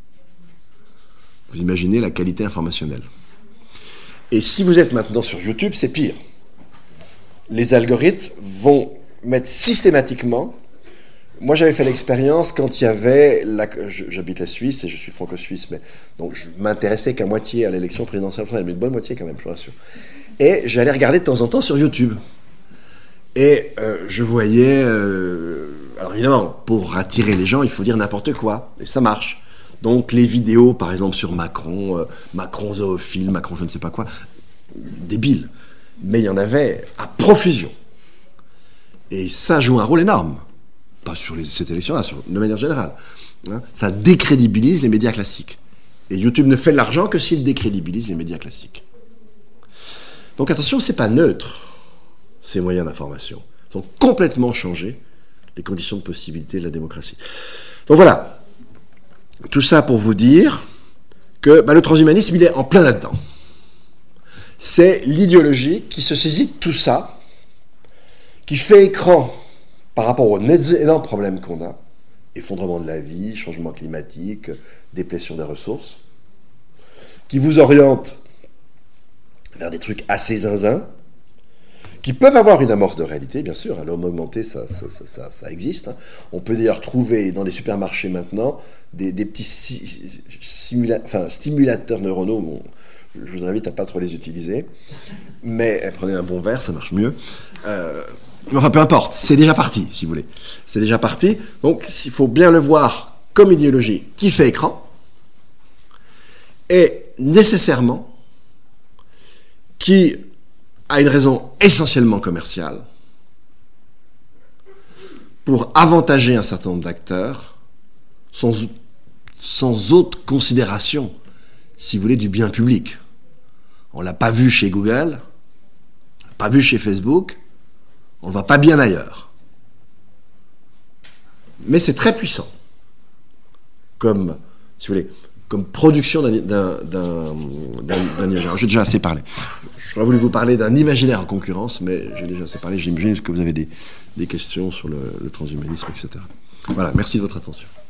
[SPEAKER 1] Vous imaginez la qualité informationnelle. Et si vous êtes maintenant sur YouTube, c'est pire. Les algorithmes vont mettre systématiquement... Moi, j'avais fait l'expérience quand il y avait... La... J'habite la Suisse et je suis franco-suisse, mais donc je m'intéressais qu'à moitié à l'élection présidentielle française, mais une bonne moitié quand même, je vous rassure. Et j'allais regarder de temps en temps sur YouTube. Et euh, je voyais... Euh... Alors évidemment, pour attirer les gens, il faut dire n'importe quoi. Et ça marche. Donc les vidéos, par exemple, sur Macron, euh, Macron zoophile, Macron je ne sais pas quoi, débile. Mais il y en avait à profusion. Et ça joue un rôle énorme. Pas sur les, cette élection-là, sur, de manière générale. Hein, ça décrédibilise les médias classiques. Et YouTube ne fait de l'argent que s'il décrédibilise les médias classiques. Donc attention, c'est pas neutre, ces moyens d'information. Ils ont complètement changé les conditions de possibilité de la démocratie. Donc voilà. Tout ça pour vous dire que bah, le transhumanisme, il est en plein là-dedans. C'est l'idéologie qui se saisit de tout ça, qui fait écran par rapport aux énormes problèmes qu'on a, effondrement de la vie, changement climatique, déplétion des ressources, qui vous oriente vers des trucs assez zinzins, qui peuvent avoir une amorce de réalité, bien sûr. L'homme augmenté, ça, ça, ça, ça, ça existe. Hein. On peut d'ailleurs trouver dans les supermarchés maintenant des, des petits si, simula- enfin, stimulateurs neuronaux. Bon, je vous invite à ne pas trop les utiliser. Mais prenez un bon verre, ça marche mieux. Euh, enfin, peu importe, c'est déjà parti, si vous voulez. C'est déjà parti. Donc, il faut bien le voir comme idéologie qui fait écran. Et nécessairement, qui a une raison essentiellement commerciale pour avantager un certain nombre d'acteurs sans, sans autre considération, si vous voulez, du bien public. On ne l'a pas vu chez Google, on ne l'a pas vu chez Facebook, on ne va pas bien ailleurs. Mais c'est très puissant comme, si vous voulez, comme production d'un, d'un, d'un, d'un, d'un imaginaire. J'ai déjà assez parlé. J'aurais voulu vous parler d'un imaginaire en concurrence, mais j'ai déjà assez parlé. J'imagine que vous avez des, des questions sur le, le transhumanisme, et cetera. Voilà, merci de votre attention.